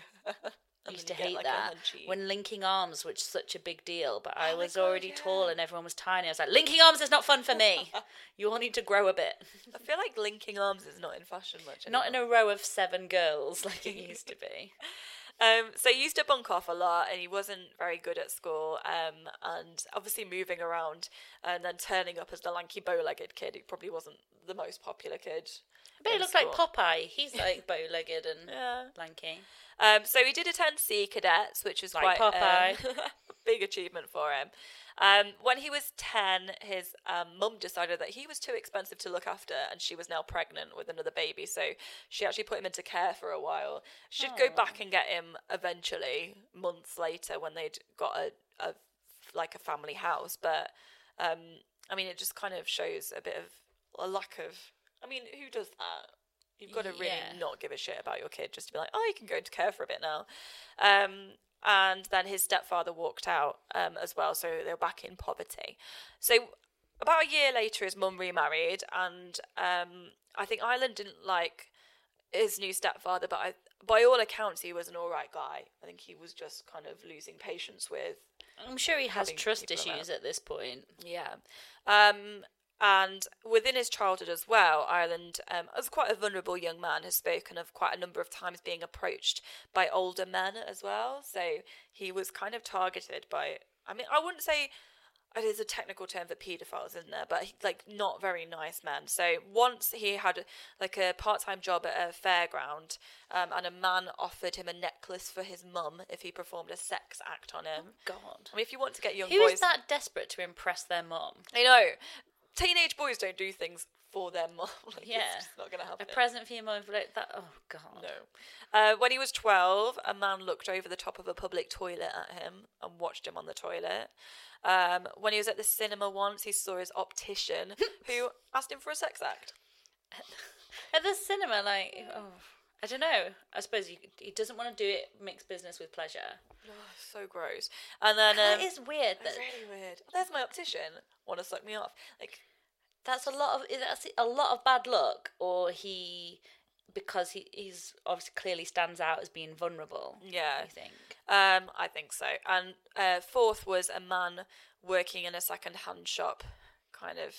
S3: I
S4: And
S3: used
S4: then
S3: to
S4: you get,
S3: hate
S4: like, a
S3: that.
S4: hunchy-
S3: When linking arms, which is such a big deal, but I
S4: Oh my
S3: was
S4: God,
S3: already
S4: yeah.
S3: tall and everyone was tiny. I was like, linking arms is not fun for me. You all need to grow a bit.
S4: I feel like linking arms is not in fashion much
S3: Not in
S4: anymore.
S3: a row of seven girls like it used to be.
S4: Um, so he used to bunk off a lot, and he wasn't very good at school. Um, and obviously moving around and then turning up as the lanky bow-legged kid, he probably wasn't the most popular kid.
S3: But he
S4: in
S3: looked like
S4: school.
S3: Popeye. He's like bow-legged and
S4: Yeah.
S3: lanky.
S4: Um, so he did attend Sea Cadets, which was
S3: Like
S4: quite
S3: Popeye.
S4: um, a big achievement for him. Um, when he was ten, his um, mum decided that he was too expensive to look after, and she was now pregnant with another baby. So she actually put him into care for a while. She'd go back and get him eventually, months later, when they'd got a, a like a family house. But um, I mean, it just kind of shows a bit of a lack of. I mean, who does that? You've got to really
S3: Yeah.
S4: not give a shit about your kid, just to be like, oh, you can go into care for a bit now. Um, and then his stepfather walked out um, as well, so they were back in poverty. So about a year later, his mum remarried, and um, I think Ireland didn't like his new stepfather, but I, by all accounts, he was an all right guy. I think he was just kind of losing patience with.
S3: I'm sure he has
S4: Having
S3: trust
S4: people
S3: issues
S4: around.
S3: at this point.
S4: Yeah. Um, and within his childhood as well, Ireland, um, as quite a vulnerable young man, has spoken of quite a number of times being approached by older men as well. So he was kind of targeted by, I mean, I wouldn't say there's a technical term for paedophiles, isn't there? But like not very nice men. So once he had like a part-time job at a fairground, um, and a man offered him a necklace for his mum if he performed a sex act on him.
S3: God.
S4: I mean, if you want to get young
S3: Who
S4: boys,
S3: is that desperate to impress their mom?
S4: I know. Teenage boys don't do things for their mum. Like,
S3: Yeah.
S4: It's just not going to
S3: A
S4: happen.
S3: present for your mum, like that. Oh, God.
S4: No. Uh, when he was twelve, a man looked over the top of a public toilet at him and watched him on the toilet. Um, when he was at the cinema once, he saw his optician who asked him for a sex act.
S3: At the cinema, like, oh, I don't know. I suppose he, he doesn't want to do it, mix business with pleasure.
S4: Oh, so gross. And then...
S3: That
S4: Um,
S3: is weird. That,
S4: it's really weird. There's my optician. Want to suck me off. Like,
S3: that's a lot of is that a lot of bad luck, or he because he he's obviously clearly stands out as being vulnerable.
S4: yeah.
S3: I think.
S4: Um, I think so. And uh, fourth was a man working in a second-hand shop, kind of,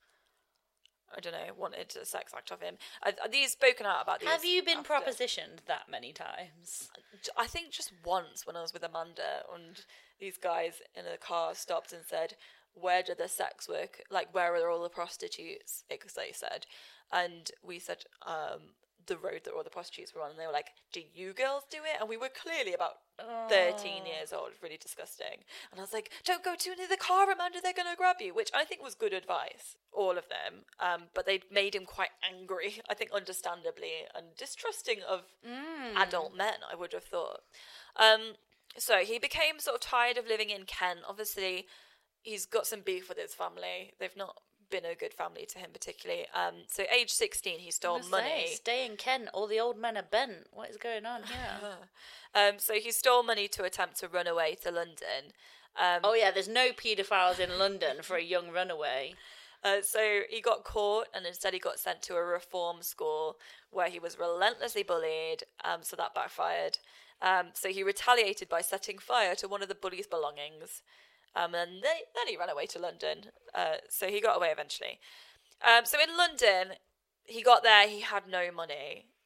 S4: I don't know, wanted a sex act of him. Uh, these spoken out about these.
S3: Have you been
S4: after.
S3: propositioned that many times?
S4: I think just once when I was with Amanda, and these guys in a car stopped and said, where do the sex work, like where are all the prostitutes, because they said. And we said, um, the road that all the prostitutes were on, and they were like, do you girls do it? And we were clearly about thirteen years old, really disgusting. And I was like, don't go too near the car, Amanda, they're going to grab you, which I think was good advice, all of them. Um, but they made him quite angry, I think understandably, and distrusting of
S3: Mm.
S4: adult men, I would have thought. Um, so he became sort of tired of living in Kent. Obviously, he's got some beef with his family. They've not been a good family to him particularly. Um, so age sixteen, he stole
S3: I was
S4: money.
S3: Say, stay in Kent. All the old men are bent. What is going on here?
S4: Um, so he stole money to attempt to run away to London. Um,
S3: Oh yeah, there's no paedophiles in London for a young runaway.
S4: Uh, so he got caught, and instead he got sent to a reform school where he was relentlessly bullied, um, so that backfired. Um, so he retaliated by setting fire to one of the bullies' belongings, um, and they, then he ran away to London. Uh, so he got away eventually. Um, so in London, he got there, he had no money,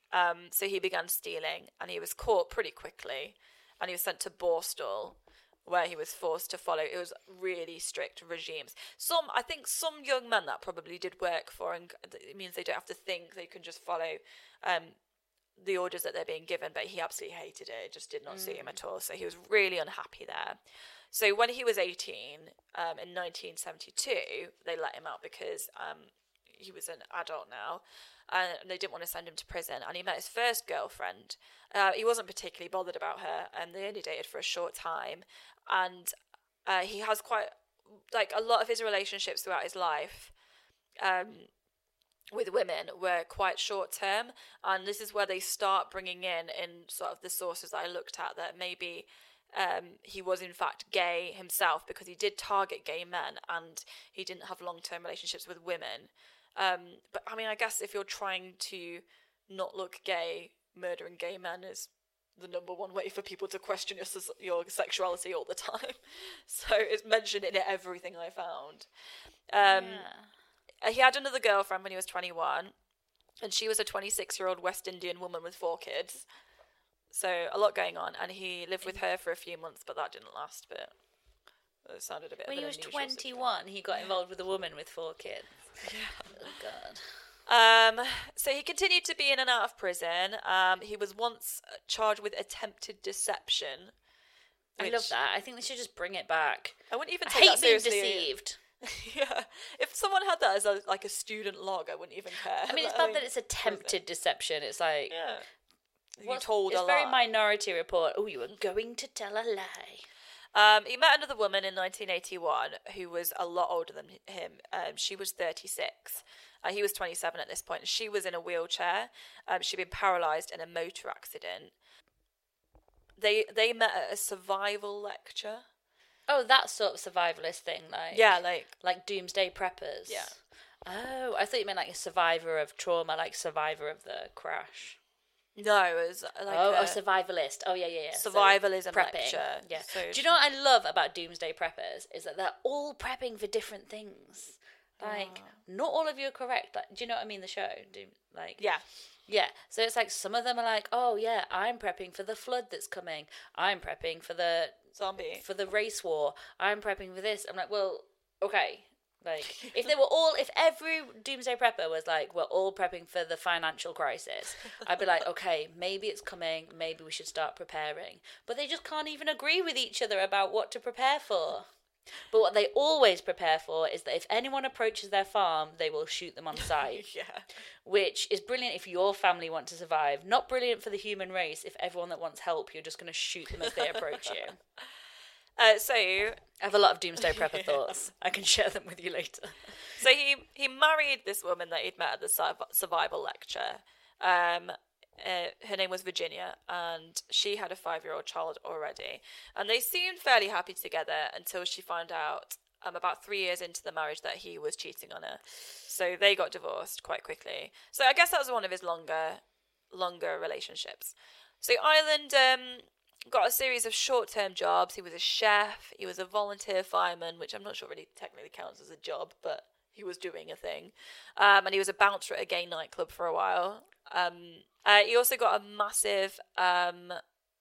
S4: Um, so he began stealing, and he was caught pretty quickly, and he was sent to Borstal, where he was forced to follow. It was really strict regimes. Some, I think, some young men that probably did work for, and it means they don't have to think; they can just follow um, the orders that they're being given. But he absolutely hated it; it just did not mm. suit him at all. So he was really unhappy there. So when he was eighteen, um, in nineteen seventy-two, they let him out because um, he was an adult now. And they didn't want to send him to prison. And he met his first girlfriend. Uh, he wasn't particularly bothered about her, and they only dated for a short time. And uh, he has quite, like, a lot of his relationships throughout his life um, with women were quite short term. And this is where they start bringing in, in sort of the sources that I looked at, that maybe um, he was in fact gay himself, because he did target gay men, and he didn't have long-term relationships with women. Um, but I mean, I guess if you're trying to not look gay, murdering gay men is the number one way for people to question your your sexuality all the time. So it's mentioned in everything I found. Um, yeah. He had another girlfriend when he was twenty-one, and she was a twenty-six-year-old West Indian woman with four kids. So a lot going on, and he lived with her for a few months, but that didn't last. But it sounded a bit.
S3: When
S4: of
S3: he
S4: an
S3: was
S4: unusual
S3: twenty-one, he got involved with a woman with four kids. Yeah. Oh God.
S4: Um, so he continued to be in and out of prison. Um, he was once charged with attempted deception.
S3: I love that. I think they should just bring it back.
S4: I wouldn't even
S3: I
S4: take
S3: hate
S4: that
S3: being
S4: seriously.
S3: deceived.
S4: Yeah, if someone had that as a, like a student log, I wouldn't even care.
S3: I mean, it's
S4: I
S3: bad
S4: mean,
S3: that it's attempted deception. It's like,
S4: yeah, you
S3: what's-
S4: told
S3: it's
S4: a
S3: very
S4: lie.
S3: Minority Report. Oh, you were going to tell a lie.
S4: Um, he met another woman in nineteen eighty-one who was a lot older than him. Um, she was thirty-six. Uh, he was twenty-seven at this point. She was in a wheelchair. Um, she'd been paralysed in a motor accident. They they met at a survival lecture.
S3: Oh, that sort of survivalist thing, like
S4: Yeah, like
S3: like doomsday preppers.
S4: Yeah.
S3: Oh, I thought you meant like a survivor of trauma, like survivor of the crash.
S4: no, it was like
S3: oh,
S4: a
S3: oh, survivalist. Oh, yeah, yeah, yeah. So,
S4: survivalism
S3: prepping.
S4: lecture.
S3: Yeah.
S4: So
S3: Do you know what I love about doomsday preppers is that they're all prepping for different things. Like, not all of you are correct. Like, do you know what I mean? The show, do like
S4: yeah.
S3: Yeah, so it's like some of them are like, oh yeah, I'm prepping for the flood that's coming. I'm prepping for the
S4: Zombie.
S3: for the race war. I'm prepping for this. I'm like, well, okay. Like, if they were all, if every doomsday prepper was like, we're all prepping for the financial crisis, I'd be like, okay, maybe it's coming. Maybe we should start preparing. But they just can't even agree with each other about what to prepare for. But what they always prepare for is that if anyone approaches their farm, they will shoot them on sight.
S4: Yeah.
S3: Which is brilliant if your family want to survive. Not brilliant for the human race if everyone that wants help, you're just going to shoot them as they approach you.
S4: Uh, so
S3: I have a lot of doomsday prepper thoughts. I can share them with you later.
S4: So he, he married this woman that he'd met at the surv- survival lecture. Um, uh, her name was Virginia, and she had a five-year-old child already. And they seemed fairly happy together until she found out um, about three years into the marriage that he was cheating on her. So they got divorced quite quickly. So I guess that was one of his longer, longer relationships. So Ireland um, got a series of short-term jobs. He was a chef. He was a volunteer fireman, which I'm not sure really technically counts as a job, but he was doing a thing. Um, and he was a bouncer at a gay nightclub for a while. Um, uh, he also got a massive... Um,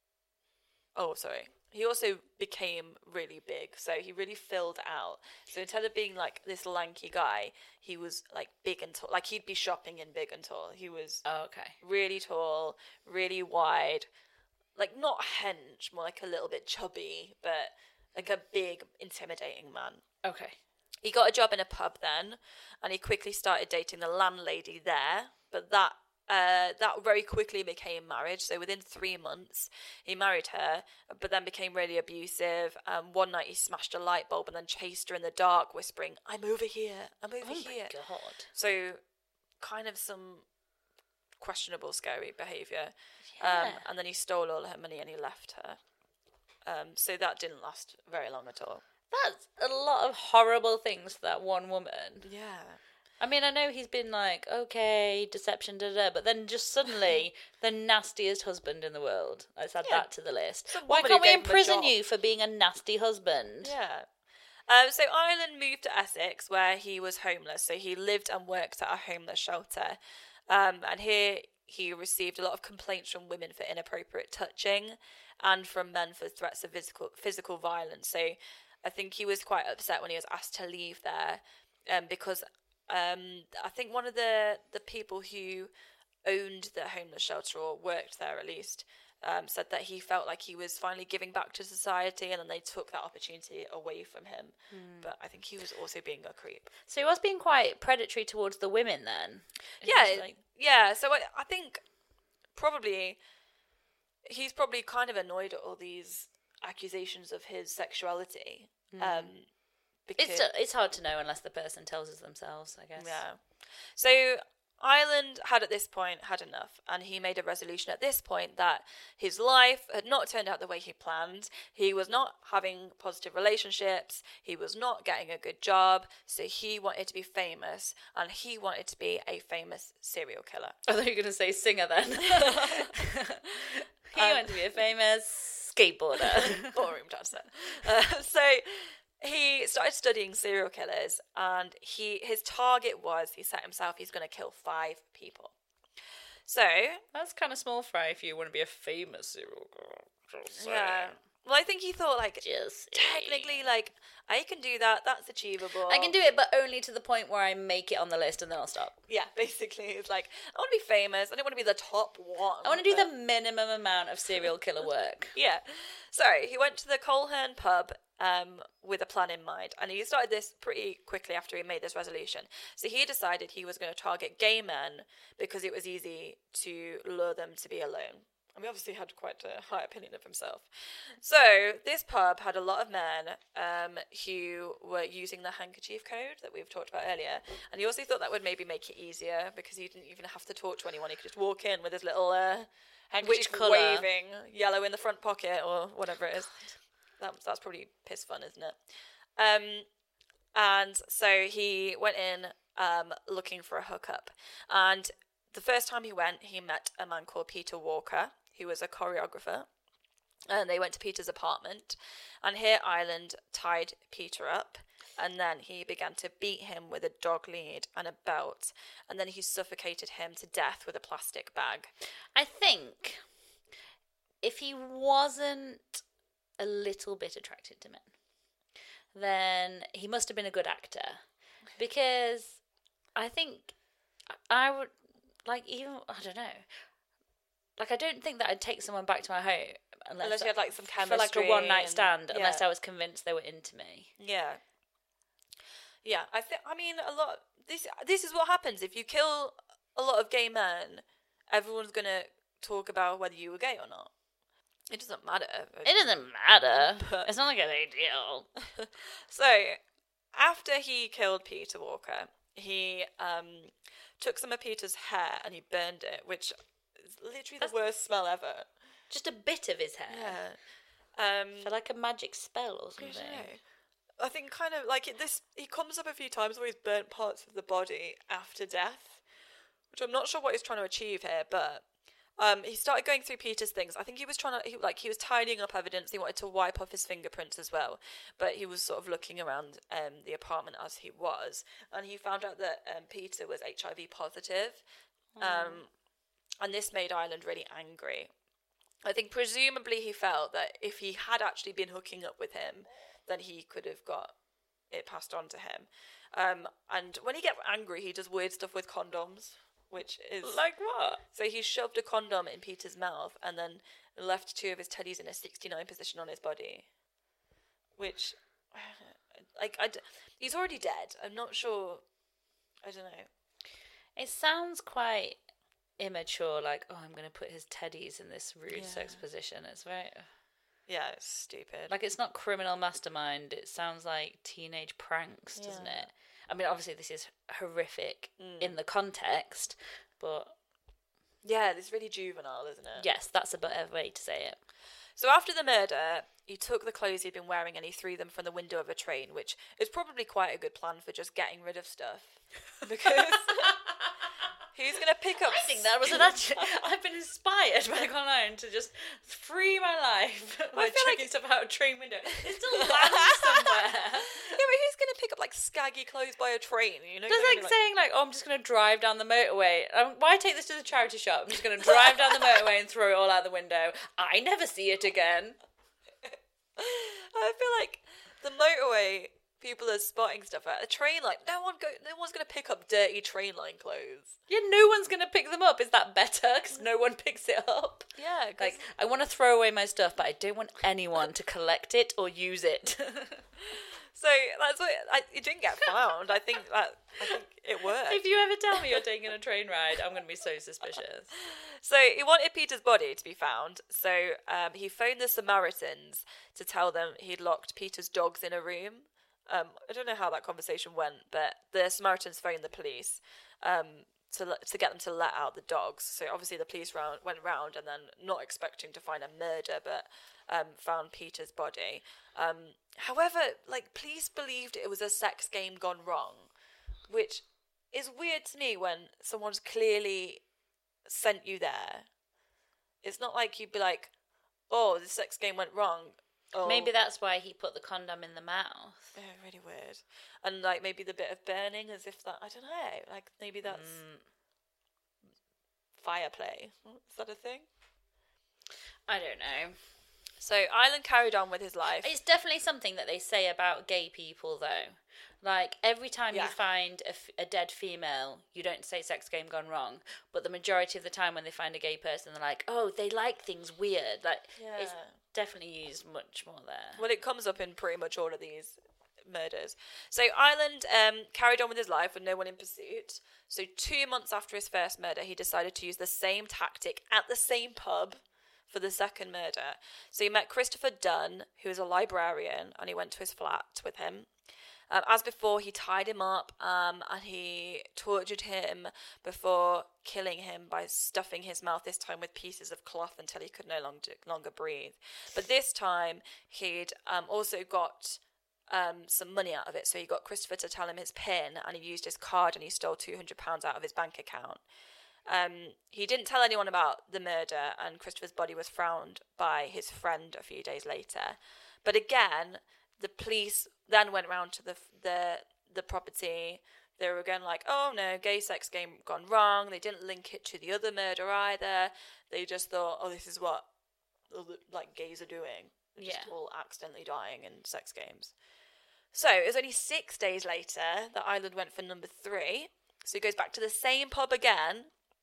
S4: oh, sorry. He also became really big, so he really filled out. So instead of being like this lanky guy, he was like big and tall. Like he'd be shopping in big and tall. He was
S3: Oh, okay.
S4: really tall, really wide. Like not hench, more like a little bit chubby, but like a big, intimidating man.
S3: Okay.
S4: He got a job in a pub then, and he quickly started dating the landlady there, but that uh, that very quickly became marriage. So within three months, he married her, but then became really abusive. Um, one night he smashed a light bulb and then chased her in the dark, whispering, "I'm over here, I'm over
S3: Oh
S4: here."
S3: my God.
S4: So kind of some questionable, scary behaviour.
S3: Yeah.
S4: Um, and then he stole all her money and he left her. Um, so that didn't last very long at all.
S3: That's a lot of horrible things for that one woman.
S4: Yeah.
S3: I mean, I know he's been like, okay, deception, da da, but then just suddenly the nastiest husband in the world. Let's add
S4: Yeah.
S3: that to the list.
S4: Some
S3: Why
S4: woman
S3: can't
S4: who
S3: we
S4: gave him a
S3: imprison
S4: job.
S3: you for being a nasty husband?
S4: Yeah. Um, so Ireland moved to Essex, where he was homeless. So he lived and worked at a homeless shelter. Um, and here he received a lot of complaints from women for inappropriate touching and from men for threats of physical physical violence. So I think he was quite upset when he was asked to leave there, um, because um, I think one of the, the people who owned the homeless shelter, or worked there at least, um, said that he felt like he was finally giving back to society, and then they took that opportunity away from him. Mm. But I think he was also being a creep.
S3: So he was being quite predatory towards the women then?
S4: Yeah, like... yeah. So I, I think probably he's probably kind of annoyed at all these accusations of his sexuality. Mm. Um, because...
S3: It's it's hard to know unless the person tells us themselves, I guess.
S4: Yeah. So Ireland had at this point had enough, and he made a resolution at this point that his life had not turned out the way he planned. He was not having positive relationships, he was not getting a good job, so he wanted to be famous, and he wanted to be a famous serial killer.
S3: I thought you were going to say singer then. He um, wanted to be a famous skateboarder.
S4: Ballroom dancer. Uh, so he started studying serial killers, and he his target was, he set himself, he's going to kill five people. So
S3: that's kind of small fry if you want to be a famous serial killer.
S4: Yeah. Well, I think he thought, like,
S3: Just
S4: technically, like, I can do that, that's achievable.
S3: I can do it, but only to the point where I make it on the list and then I'll stop.
S4: Yeah, basically. It's like, I want to be famous, I don't want to be the top one.
S3: I want to do the minimum amount of serial killer work.
S4: Yeah. So, he went to the Coleherne pub um, with a plan in mind, and he started this pretty quickly after he made this resolution. So, he decided he was going to target gay men because it was easy to lure them to be alone. And we obviously had quite a high opinion of himself. So this pub had a lot of men um, who were using the handkerchief code that we've talked about earlier. And he also thought that would maybe make it easier because he didn't even have to talk to anyone. He could just walk in with his little uh, handkerchief waving, yellow in the front pocket or whatever it is. That, that's probably piss fun, isn't it? Um, and so he went in um, looking for a hookup. And the first time he went, he met a man called Peter Walker, who was a choreographer, and they went to Peter's apartment, and here Ireland tied Peter up, and then he began to beat him with a dog lead and a belt, and then he suffocated him to death with a plastic bag.
S3: I think if he wasn't a little bit attracted to men, then he must have been a good actor, because I think I would, like, even, I don't know, like, I don't think that I'd take someone back to my home unless,
S4: unless you had, like, some chemistry.
S3: For, like, a one-night stand,
S4: and, yeah.
S3: unless I was convinced they were into me.
S4: Yeah. Yeah, I think, I mean, a lot, this this is what happens. If you kill a lot of gay men, everyone's going to talk about whether you were gay or not. It doesn't matter.
S3: It doesn't matter. It's not like a big deal.
S4: So, after he killed Peter Walker, he um, took some of Peter's hair and he burned it, which is literally That's the worst smell ever.
S3: Just a bit of his hair.
S4: Yeah. Um,
S3: For like a magic spell or something.
S4: I, I think kind of like it, this, he comes up a few times where he's burnt parts of the body after death, which I'm not sure what he's trying to achieve here, but um, he started going through Peter's things. I think he was trying to, he, like, he was tidying up evidence. He wanted to wipe off his fingerprints as well, but he was sort of looking around um, the apartment as he was, and he found out that um, Peter was H I V positive, mm. um, and this made Ireland really angry. I think presumably he felt that if he had actually been hooking up with him, then he could have got it passed on to him. Um, and when he gets angry, he does weird stuff with condoms, which is...
S3: Like what?
S4: So he shoved a condom in Peter's mouth and then left two of his teddies in a sixty-nine position on his body. Which, like, I d- he's already dead. I'm not sure... I don't know.
S3: It sounds quite immature, like, oh, I'm going to put his teddies in this rude
S4: Yeah.
S3: sex position. It's very...
S4: Yeah, it's stupid.
S3: Like, it's not criminal mastermind. It sounds like teenage pranks, doesn't
S4: Yeah.
S3: it? I mean, obviously, this is horrific
S4: Mm.
S3: in the context, but...
S4: Yeah, it's really juvenile, isn't it?
S3: Yes, that's a better way to say it.
S4: So after the murder, he took the clothes he'd been wearing and he threw them from the window of a train, which is probably quite a good plan for just getting rid of stuff. Because Who's going to pick up...
S3: I think that was an actually... I've been inspired back online to just free my life by chucking like... stuff out a train window. It still lands somewhere.
S4: Yeah, but who's going to pick up, like, skaggy clothes by a train? You know,
S3: That's like, like saying, like, oh, I'm just going to drive down the motorway. Um, why take this to the charity shop? I'm just going to drive down the motorway and throw it all out the window. I never see it again.
S4: I feel like the motorway... People are spotting stuff at a train line. No one go. No one's gonna pick up dirty train line clothes.
S3: Yeah, no one's gonna pick them up. Is that better? Because no one picks it up.
S4: Yeah, cause...
S3: like I want to throw away my stuff, but I don't want anyone to collect it or use it.
S4: So that's what I, it didn't get found. I think that I think it worked.
S3: If you ever tell me you're taking a train ride, I'm gonna be so suspicious.
S4: So he wanted Peter's body to be found. So um, he phoned the Samaritans to tell them he'd locked Peter's dogs in a room. Um, I don't know how that conversation went, but the Samaritans phoned the police um, to to get them to let out the dogs. So obviously the police round, went round and then, not expecting to find a murder, but um, found Peter's body. Um, however, like, police believed it was a sex game gone wrong, which is weird to me when someone's clearly sent you there. It's not like you'd be like, oh, the sex game went wrong. Oh.
S3: Maybe that's why he put the condom in the mouth.
S4: Yeah, really weird. And, like, maybe the bit of burning as if that... I don't know. Like, maybe that's... Mm. Fire play. Is that a thing?
S3: I don't know.
S4: So, Ireland carried on with his life.
S3: It's definitely something that they say about gay people, though. Like, every time yeah. you find a, f- a dead female, you don't say sex game gone wrong. But the majority of the time when they find a gay person, they're like, oh, they like things weird. Like, yeah. It's definitely used much more there.
S4: Well, it comes up in pretty much all of these murders. So Ireland um, carried on with his life with no one in pursuit. So two months after his first murder, he decided to use the same tactic at the same pub for the second murder. So he met Christopher Dunn, who is a librarian, and he went to his flat with him. Um, as before, he tied him up um, and he tortured him before killing him by stuffing his mouth, this time with pieces of cloth until he could no longer, longer breathe. But this time, he'd um, also got um, some money out of it. So he got Christopher to tell him his PIN, and he used his card and he stole two hundred pounds out of his bank account. Um, he didn't tell anyone about the murder, and Christopher's body was found by his friend a few days later. But again, the police then went round to the the the property. They were again like, oh no, gay sex game gone wrong. They didn't link it to the other murder either. They just thought, oh, this is what like gays are doing. They're just yeah. all accidentally dying in sex games. So it was only six days later that Ireland went for number three. So he goes back to the same pub again.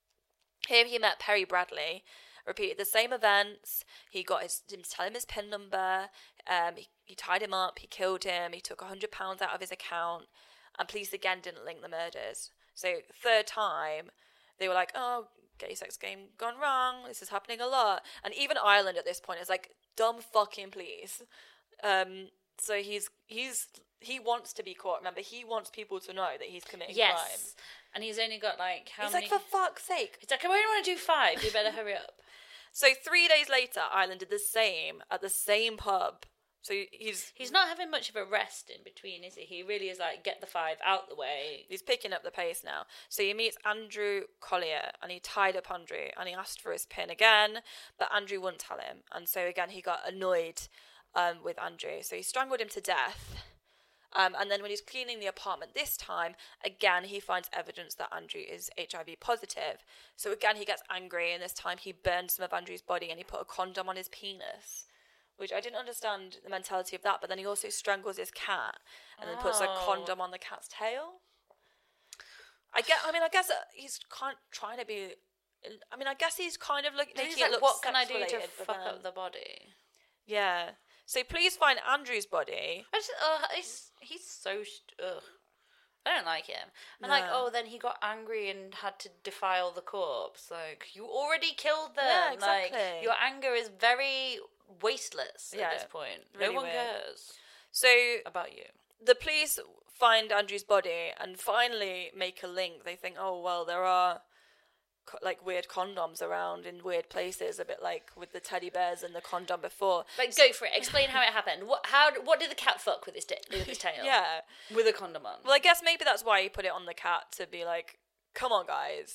S4: Here he met Perry Bradley. Repeated the same events. He got his, him to tell him his PIN number. Um, he, he tied him up. He killed him. He took one hundred pounds out of his account. And police again didn't link the murders. So third time, they were like, oh, gay sex game gone wrong. This is happening a lot. And even Ireland at this point is like, dumb fucking police. Um, so he's he's he wants to be caught. Remember, he wants people to know that he's committing
S3: yes.
S4: crime.
S3: And he's only got like how
S4: he's
S3: many?
S4: He's like, for fuck's sake.
S3: He's like, I only want to do five. You better hurry up.
S4: So three days later, Ireland did the same at the same pub. So he's...
S3: He's not having much of a rest in between, is he? He really is like, get the five out the way.
S4: He's picking up the pace now. So he meets Andrew Collier, and he tied up Andrew, and he asked for his PIN again, but Andrew wouldn't tell him. And so again, he got annoyed um, with Andrew. So he strangled him to death. Um, and then when he's cleaning the apartment this time, again, he finds evidence that Andrew is H I V positive. So again, he gets angry, and this time he burned some of Andrew's body and he put a condom on his penis, which I didn't understand the mentality of that. But then he also strangles his cat and then oh. puts a condom on the cat's tail. I get. I mean, I guess he's kind of trying to be... I mean, I guess he's kind of look, making
S3: he's
S4: it
S3: like,
S4: look
S3: what can I do to fuck
S4: then...
S3: up the body?
S4: Yeah. So please find Andrew's body.
S3: I just, uh, he's, he's so, st- ugh. I don't like him. And
S4: no.
S3: like, oh, then he got angry and had to defile the corpse. Like, you already killed them.
S4: Yeah, exactly.
S3: Like, your anger is very wasteless at
S4: yeah,
S3: this point.
S4: Really
S3: no one
S4: weird.
S3: cares
S4: so
S3: about you.
S4: The police find Andrew's body and finally make a link. They think, oh, well, there are... like weird condoms around in weird places, a bit like with the teddy bears and the condom before.
S3: Like, go for it. Explain how it happened. What? How? What did the cat fuck with his di- with his tail?
S4: Yeah,
S3: with a condom on.
S4: Well, I guess maybe that's why he put it on the cat to be like, come on, guys,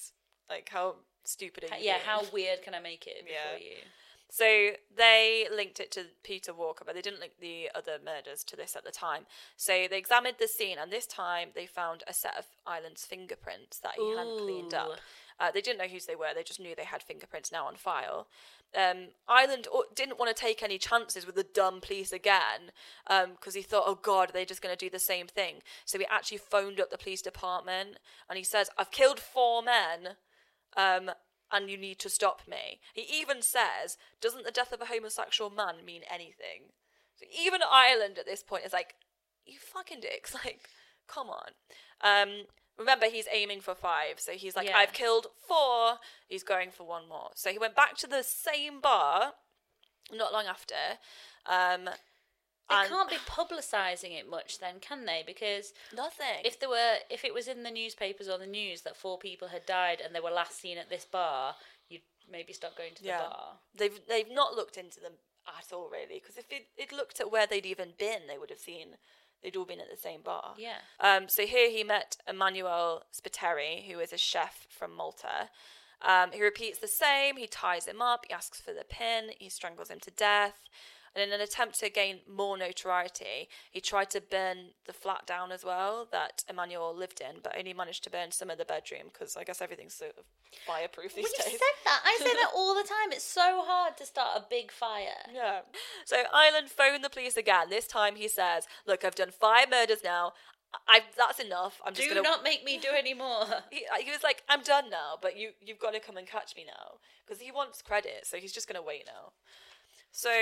S4: Like, how stupid are you
S3: Yeah,
S4: being?
S3: how weird can I make it before
S4: Yeah.
S3: you?
S4: So they linked it to Peter Walker, but they didn't link the other murders to this at the time. So they examined the scene, and this time they found a set of Ireland's fingerprints that he hadn't cleaned up.
S3: Ooh.
S4: Uh, they didn't know whose they were. They just knew they had fingerprints now on file. Um, Ireland o- didn't want to take any chances with the dumb police again, because um, he thought, oh God, they're just going to do the same thing. So he actually phoned up the police department, and he says, I've killed four men, um, and you need to stop me. He even says, doesn't the death of a homosexual man mean anything? So even Ireland at this point is like, you fucking dicks, like, come on. Um, remember, he's aiming for five, so he's like,
S3: Yeah.
S4: I've killed four, he's going for one more. So he went back to the same bar, not long after. Um,
S3: They
S4: and
S3: can't be publicising it much then, can they? Because
S4: nothing.
S3: if there were, if it was in the newspapers or the news that four people had died and they were last seen at this bar, you'd maybe stop going to the
S4: yeah.
S3: bar.
S4: They've, they've not looked into them at all, really, because if it, it looked at where they'd even been, they would have seen they'd all been at the same bar.
S3: Yeah.
S4: Um, so here he met Emanuele Spiteri, who is a chef from Malta. Um, he repeats the same. He ties him up. He asks for the pin. He strangles him to death. And in an attempt to gain more notoriety, he tried to burn the flat down as well that Emanuele lived in, but only managed to burn some of the bedroom because I guess everything's sort of fireproof these
S3: Well, you
S4: days.
S3: said that. I say that all the time. It's so hard to start a big fire.
S4: Yeah. So Ireland phoned the police again. This time he says, look, I've done five murders now. I that's enough. I'm just
S3: Do
S4: gonna
S3: not make me do any more.
S4: He, he was like, I'm done now, but you you've got to come and catch me now because he wants credit, so he's just gonna wait now. So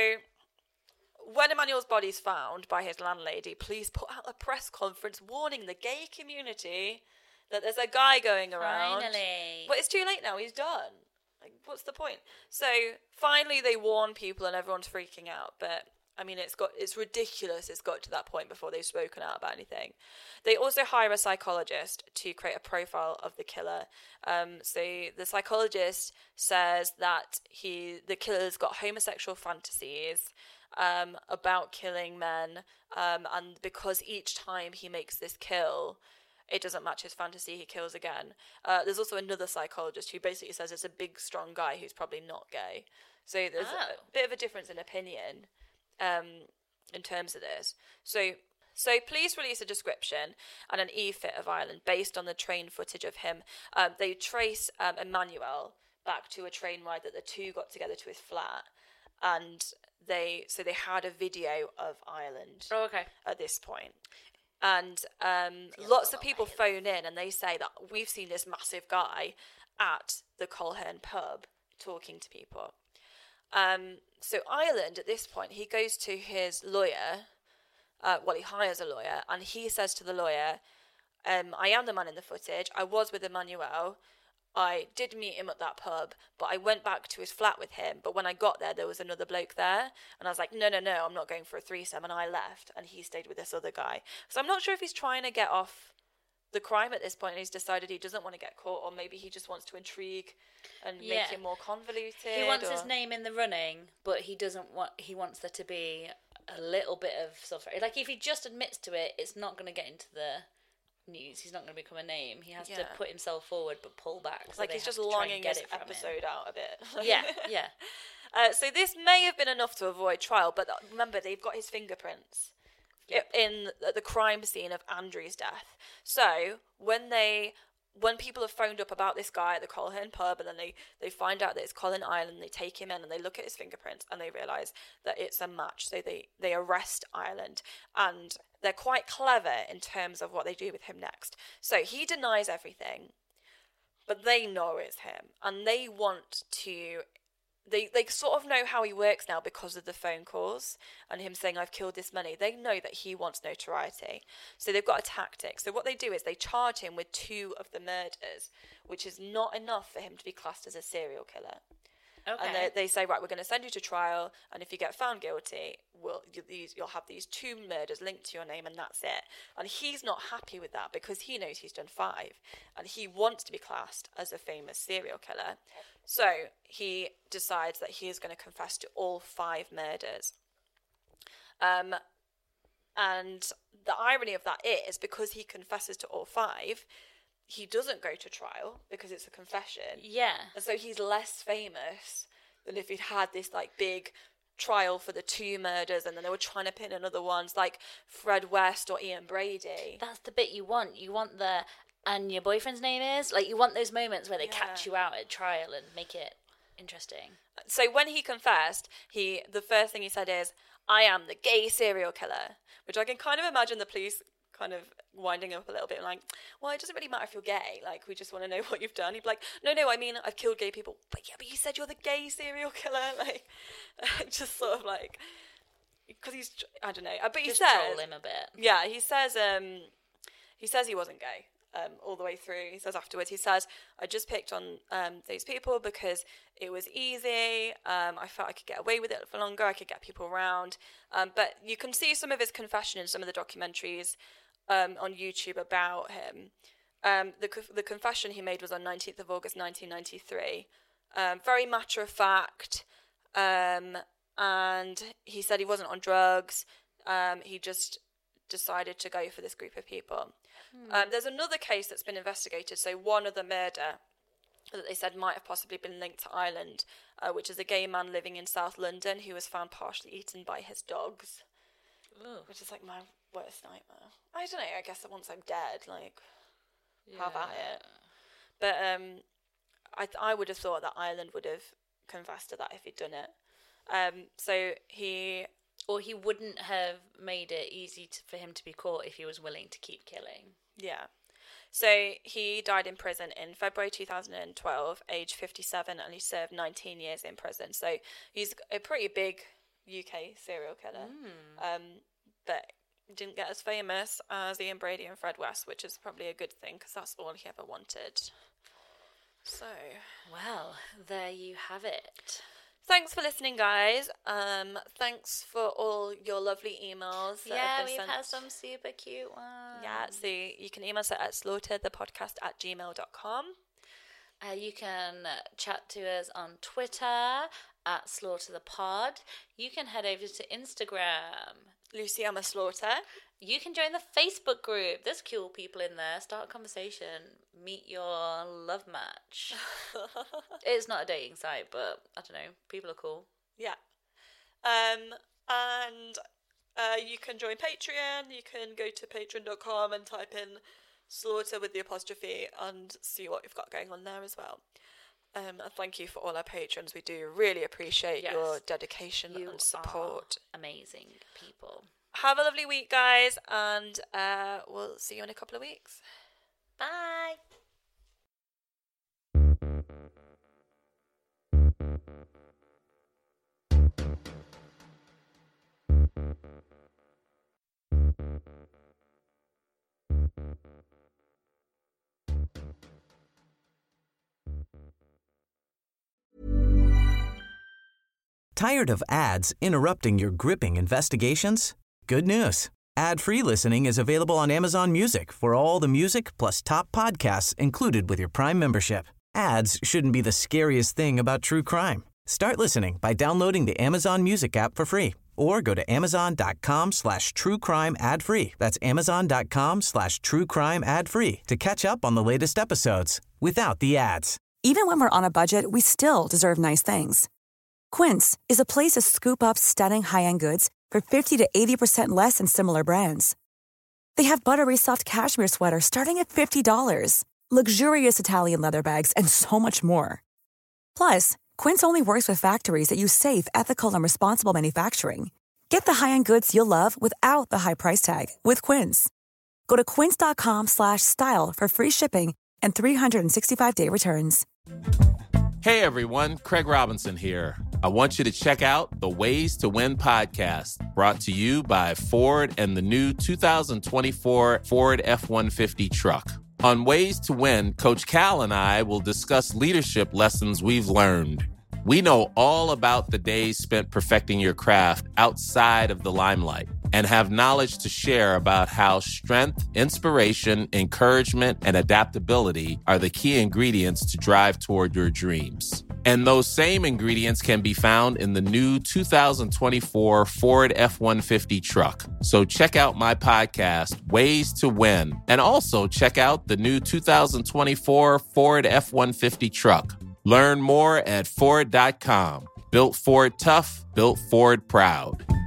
S4: when Emanuele's body is found by his landlady, police put out a press conference warning the gay community that there's a guy going around.
S3: Finally.
S4: But it's too late now. He's done. Like, what's the point? So finally, they warn people, and everyone's freaking out. But I mean, it's got it's ridiculous. It's got to that point before they've spoken out about anything. They also hire a psychologist to create a profile of the killer. Um, so the psychologist says that he the killer's got homosexual fantasies um, about killing men, um, and because each time he makes this kill, it doesn't match his fantasy, he kills again. Uh, there's also another psychologist who basically says it's a big, strong guy who's probably not gay. So there's
S3: Oh.
S4: a bit of a difference in opinion um, in terms of this. So, so police release a description and an e-fit of Ireland based on the train footage of him. Um, they trace um, Emanuele back to a train ride that the two got together to his flat. And they so they had a video of Ireland
S3: Oh, okay.
S4: at this point. And um, lots of people phone in and they say that we've seen this massive guy at the Coleherne pub talking to people. Um, so Ireland, at this point, he goes to his lawyer. Uh, well, he hires a lawyer, and he says to the lawyer, um, I am the man in the footage. I was with Emanuele. I did meet him at that pub, but I went back to his flat with him. But when I got there, there was another bloke there. And I was like, no, no, no, I'm not going for a threesome. And I left, and he stayed with this other guy. So I'm not sure if he's trying to get off the crime at this point, and he's decided he doesn't want to get caught, or maybe he just wants to intrigue and
S3: Yeah.
S4: make it more convoluted.
S3: He wants
S4: or...
S3: his name in the running, but he doesn't want. He wants there to be a little bit of stuff. Like if he just admits to it, it's not going to get into the news. He's not going to become a name. He has to
S4: Yeah.
S3: put himself forward, but pull back. So
S4: like
S3: they
S4: he's
S3: have
S4: just
S3: to try and
S4: longing
S3: get
S4: this
S3: it from him.
S4: episode out a bit.
S3: Yeah, yeah.
S4: Uh, so this may have been enough to avoid trial, but remember, they've got his fingerprints
S3: Yep.
S4: in the crime scene of Andrew's death. So when they, when people have phoned up about this guy at the Coleherne pub, and then they, they find out that it's Colin Ireland, they take him in and they look at his fingerprints and they realise that it's a match. So they, they arrest Ireland, and they're quite clever in terms of what they do with him next. So he denies everything, but they know it's him, and they want to... They they sort of know how he works now because of the phone calls and him saying, I've killed this many. They know that he wants notoriety. So they've got a tactic. So what they do is they charge him with two of the murders, which is not enough for him to be classed as a serial killer.
S3: Okay.
S4: And they, they say, right, we're going to send you to trial, and if you get found guilty, we'll, you, these, you'll have these two murders linked to your name, and that's it. And he's not happy with that because he knows he's done five, and he wants to be classed as a famous serial killer. So he decides that he is going to confess to all five murders. Um, and the irony of that is, because he confesses to all five, he doesn't go to trial because it's a confession.
S3: Yeah.
S4: And so he's less famous than if he'd had this like big trial for the two murders and then they were trying to pin in other ones like Fred West or Ian Brady.
S3: That's the bit you want. You want the, and your boyfriend's name is? Like, you want those moments where they
S4: Yeah.
S3: catch you out at trial and make it interesting.
S4: So when he confessed, he the first thing he said is, "I am the gay serial killer," which I can kind of imagine the police kind of winding up a little bit, like, well, it doesn't really matter if you're gay, like, we just want to know what you've done. He'd be like, no, no, I mean, I've killed gay people. But yeah, but you said you're the gay serial killer, like, just sort of like, because he's, I don't know, but he
S3: Just
S4: says,
S3: troll him a bit.
S4: yeah, he says, um, he says he wasn't gay. Um, all the way through. He says afterwards, he says, I just picked on um, those people because it was easy. Um, I felt I could get away with it for longer. I could get people around. Um, but you can see some of his confession in some of the documentaries um, on YouTube about him. Um, the, the confession he made was on nineteenth of August nineteen ninety-three. Um, very matter of fact. Um, and he said he wasn't on drugs. Um, he just decided to go for this group of people. Hmm. Um, there's another case that's been investigated. So one other murder that they said might have possibly been linked to Ireland, uh, which is a gay man living in South London who was found partially eaten by his dogs. Ooh. Which is like my worst nightmare. I don't know, I guess that once I'm dead, like, yeah. Have at it. But um, I th- I would have thought that Ireland would have confessed to that if he'd done it. Um, so he...
S3: Or he wouldn't have made it easy to, for him to be caught if he was willing to keep killing.
S4: Yeah. So he died in prison in February two thousand twelve, age fifty-seven, and he served nineteen years in prison. So he's a pretty big U K serial killer. Mm. Um, but didn't get as famous as Ian Brady and Fred West, which is probably a good thing because that's all he ever wanted. So.
S3: Well, there you have it.
S4: Thanks for listening, guys. Um, thanks for all your lovely emails. That
S3: yeah,
S4: have been
S3: we've
S4: sent.
S3: had some super cute ones.
S4: Yeah, so you can email us at slaughterthepodcast at gmail dot com.
S3: Uh, you can chat to us on Twitter at slaughterthepod. You can head over to Instagram.
S4: Lucy Emma Slaughter.
S3: You can join the Facebook group. There's cool people in there. Start a conversation. Meet your love match. It's not a dating site, but I don't know. People are cool.
S4: Yeah. Um, and uh, you can join Patreon. You can go to patreon dot com and type in Slaughter with the apostrophe and see what we've got going on there as well. Um, and thank you for all our patrons. We do really appreciate
S3: yes.
S4: your dedication
S3: you
S4: and support.
S3: Are amazing people.
S4: Have a lovely week, guys, and uh, we'll see you in a couple of weeks.
S3: Bye.
S1: Tired of ads interrupting your gripping investigations? Good news. Ad-free listening is available on Amazon Music for all the music plus top podcasts included with your Prime membership. Ads shouldn't be the scariest thing about true crime. Start listening by downloading the Amazon Music app for free or go to amazon.com slash true crime ad free. That's amazon.com slash true crime ad free to catch up on the latest episodes without the ads.
S8: Even when we're on a budget, we still deserve nice things. Quince is a place to scoop up stunning high-end goods for fifty to eighty percent less than similar brands. They have buttery soft cashmere sweaters starting at fifty dollars, luxurious Italian leather bags, and so much more. Plus, Quince only works with factories that use safe, ethical, and responsible manufacturing. Get the high-end goods you'll love without the high price tag with Quince. Go to quince.com slash style for free shipping and three sixty-five day returns.
S9: Hey everyone, Craig Robinson here. I want you to check out the Ways to Win podcast, brought to you by Ford and the new two thousand twenty-four Ford F one fifty truck. On Ways to Win, Coach Cal and I will discuss leadership lessons we've learned. We know all about the days spent perfecting your craft outside of the limelight and have knowledge to share about how strength, inspiration, encouragement, and adaptability are the key ingredients to drive toward your dreams. And those same ingredients can be found in the new two thousand twenty-four Ford F one fifty truck. So check out my podcast, Ways to Win, and also check out the new two thousand twenty-four Ford F one fifty truck. Learn more at Ford dot com. Built Ford tough, built Ford proud.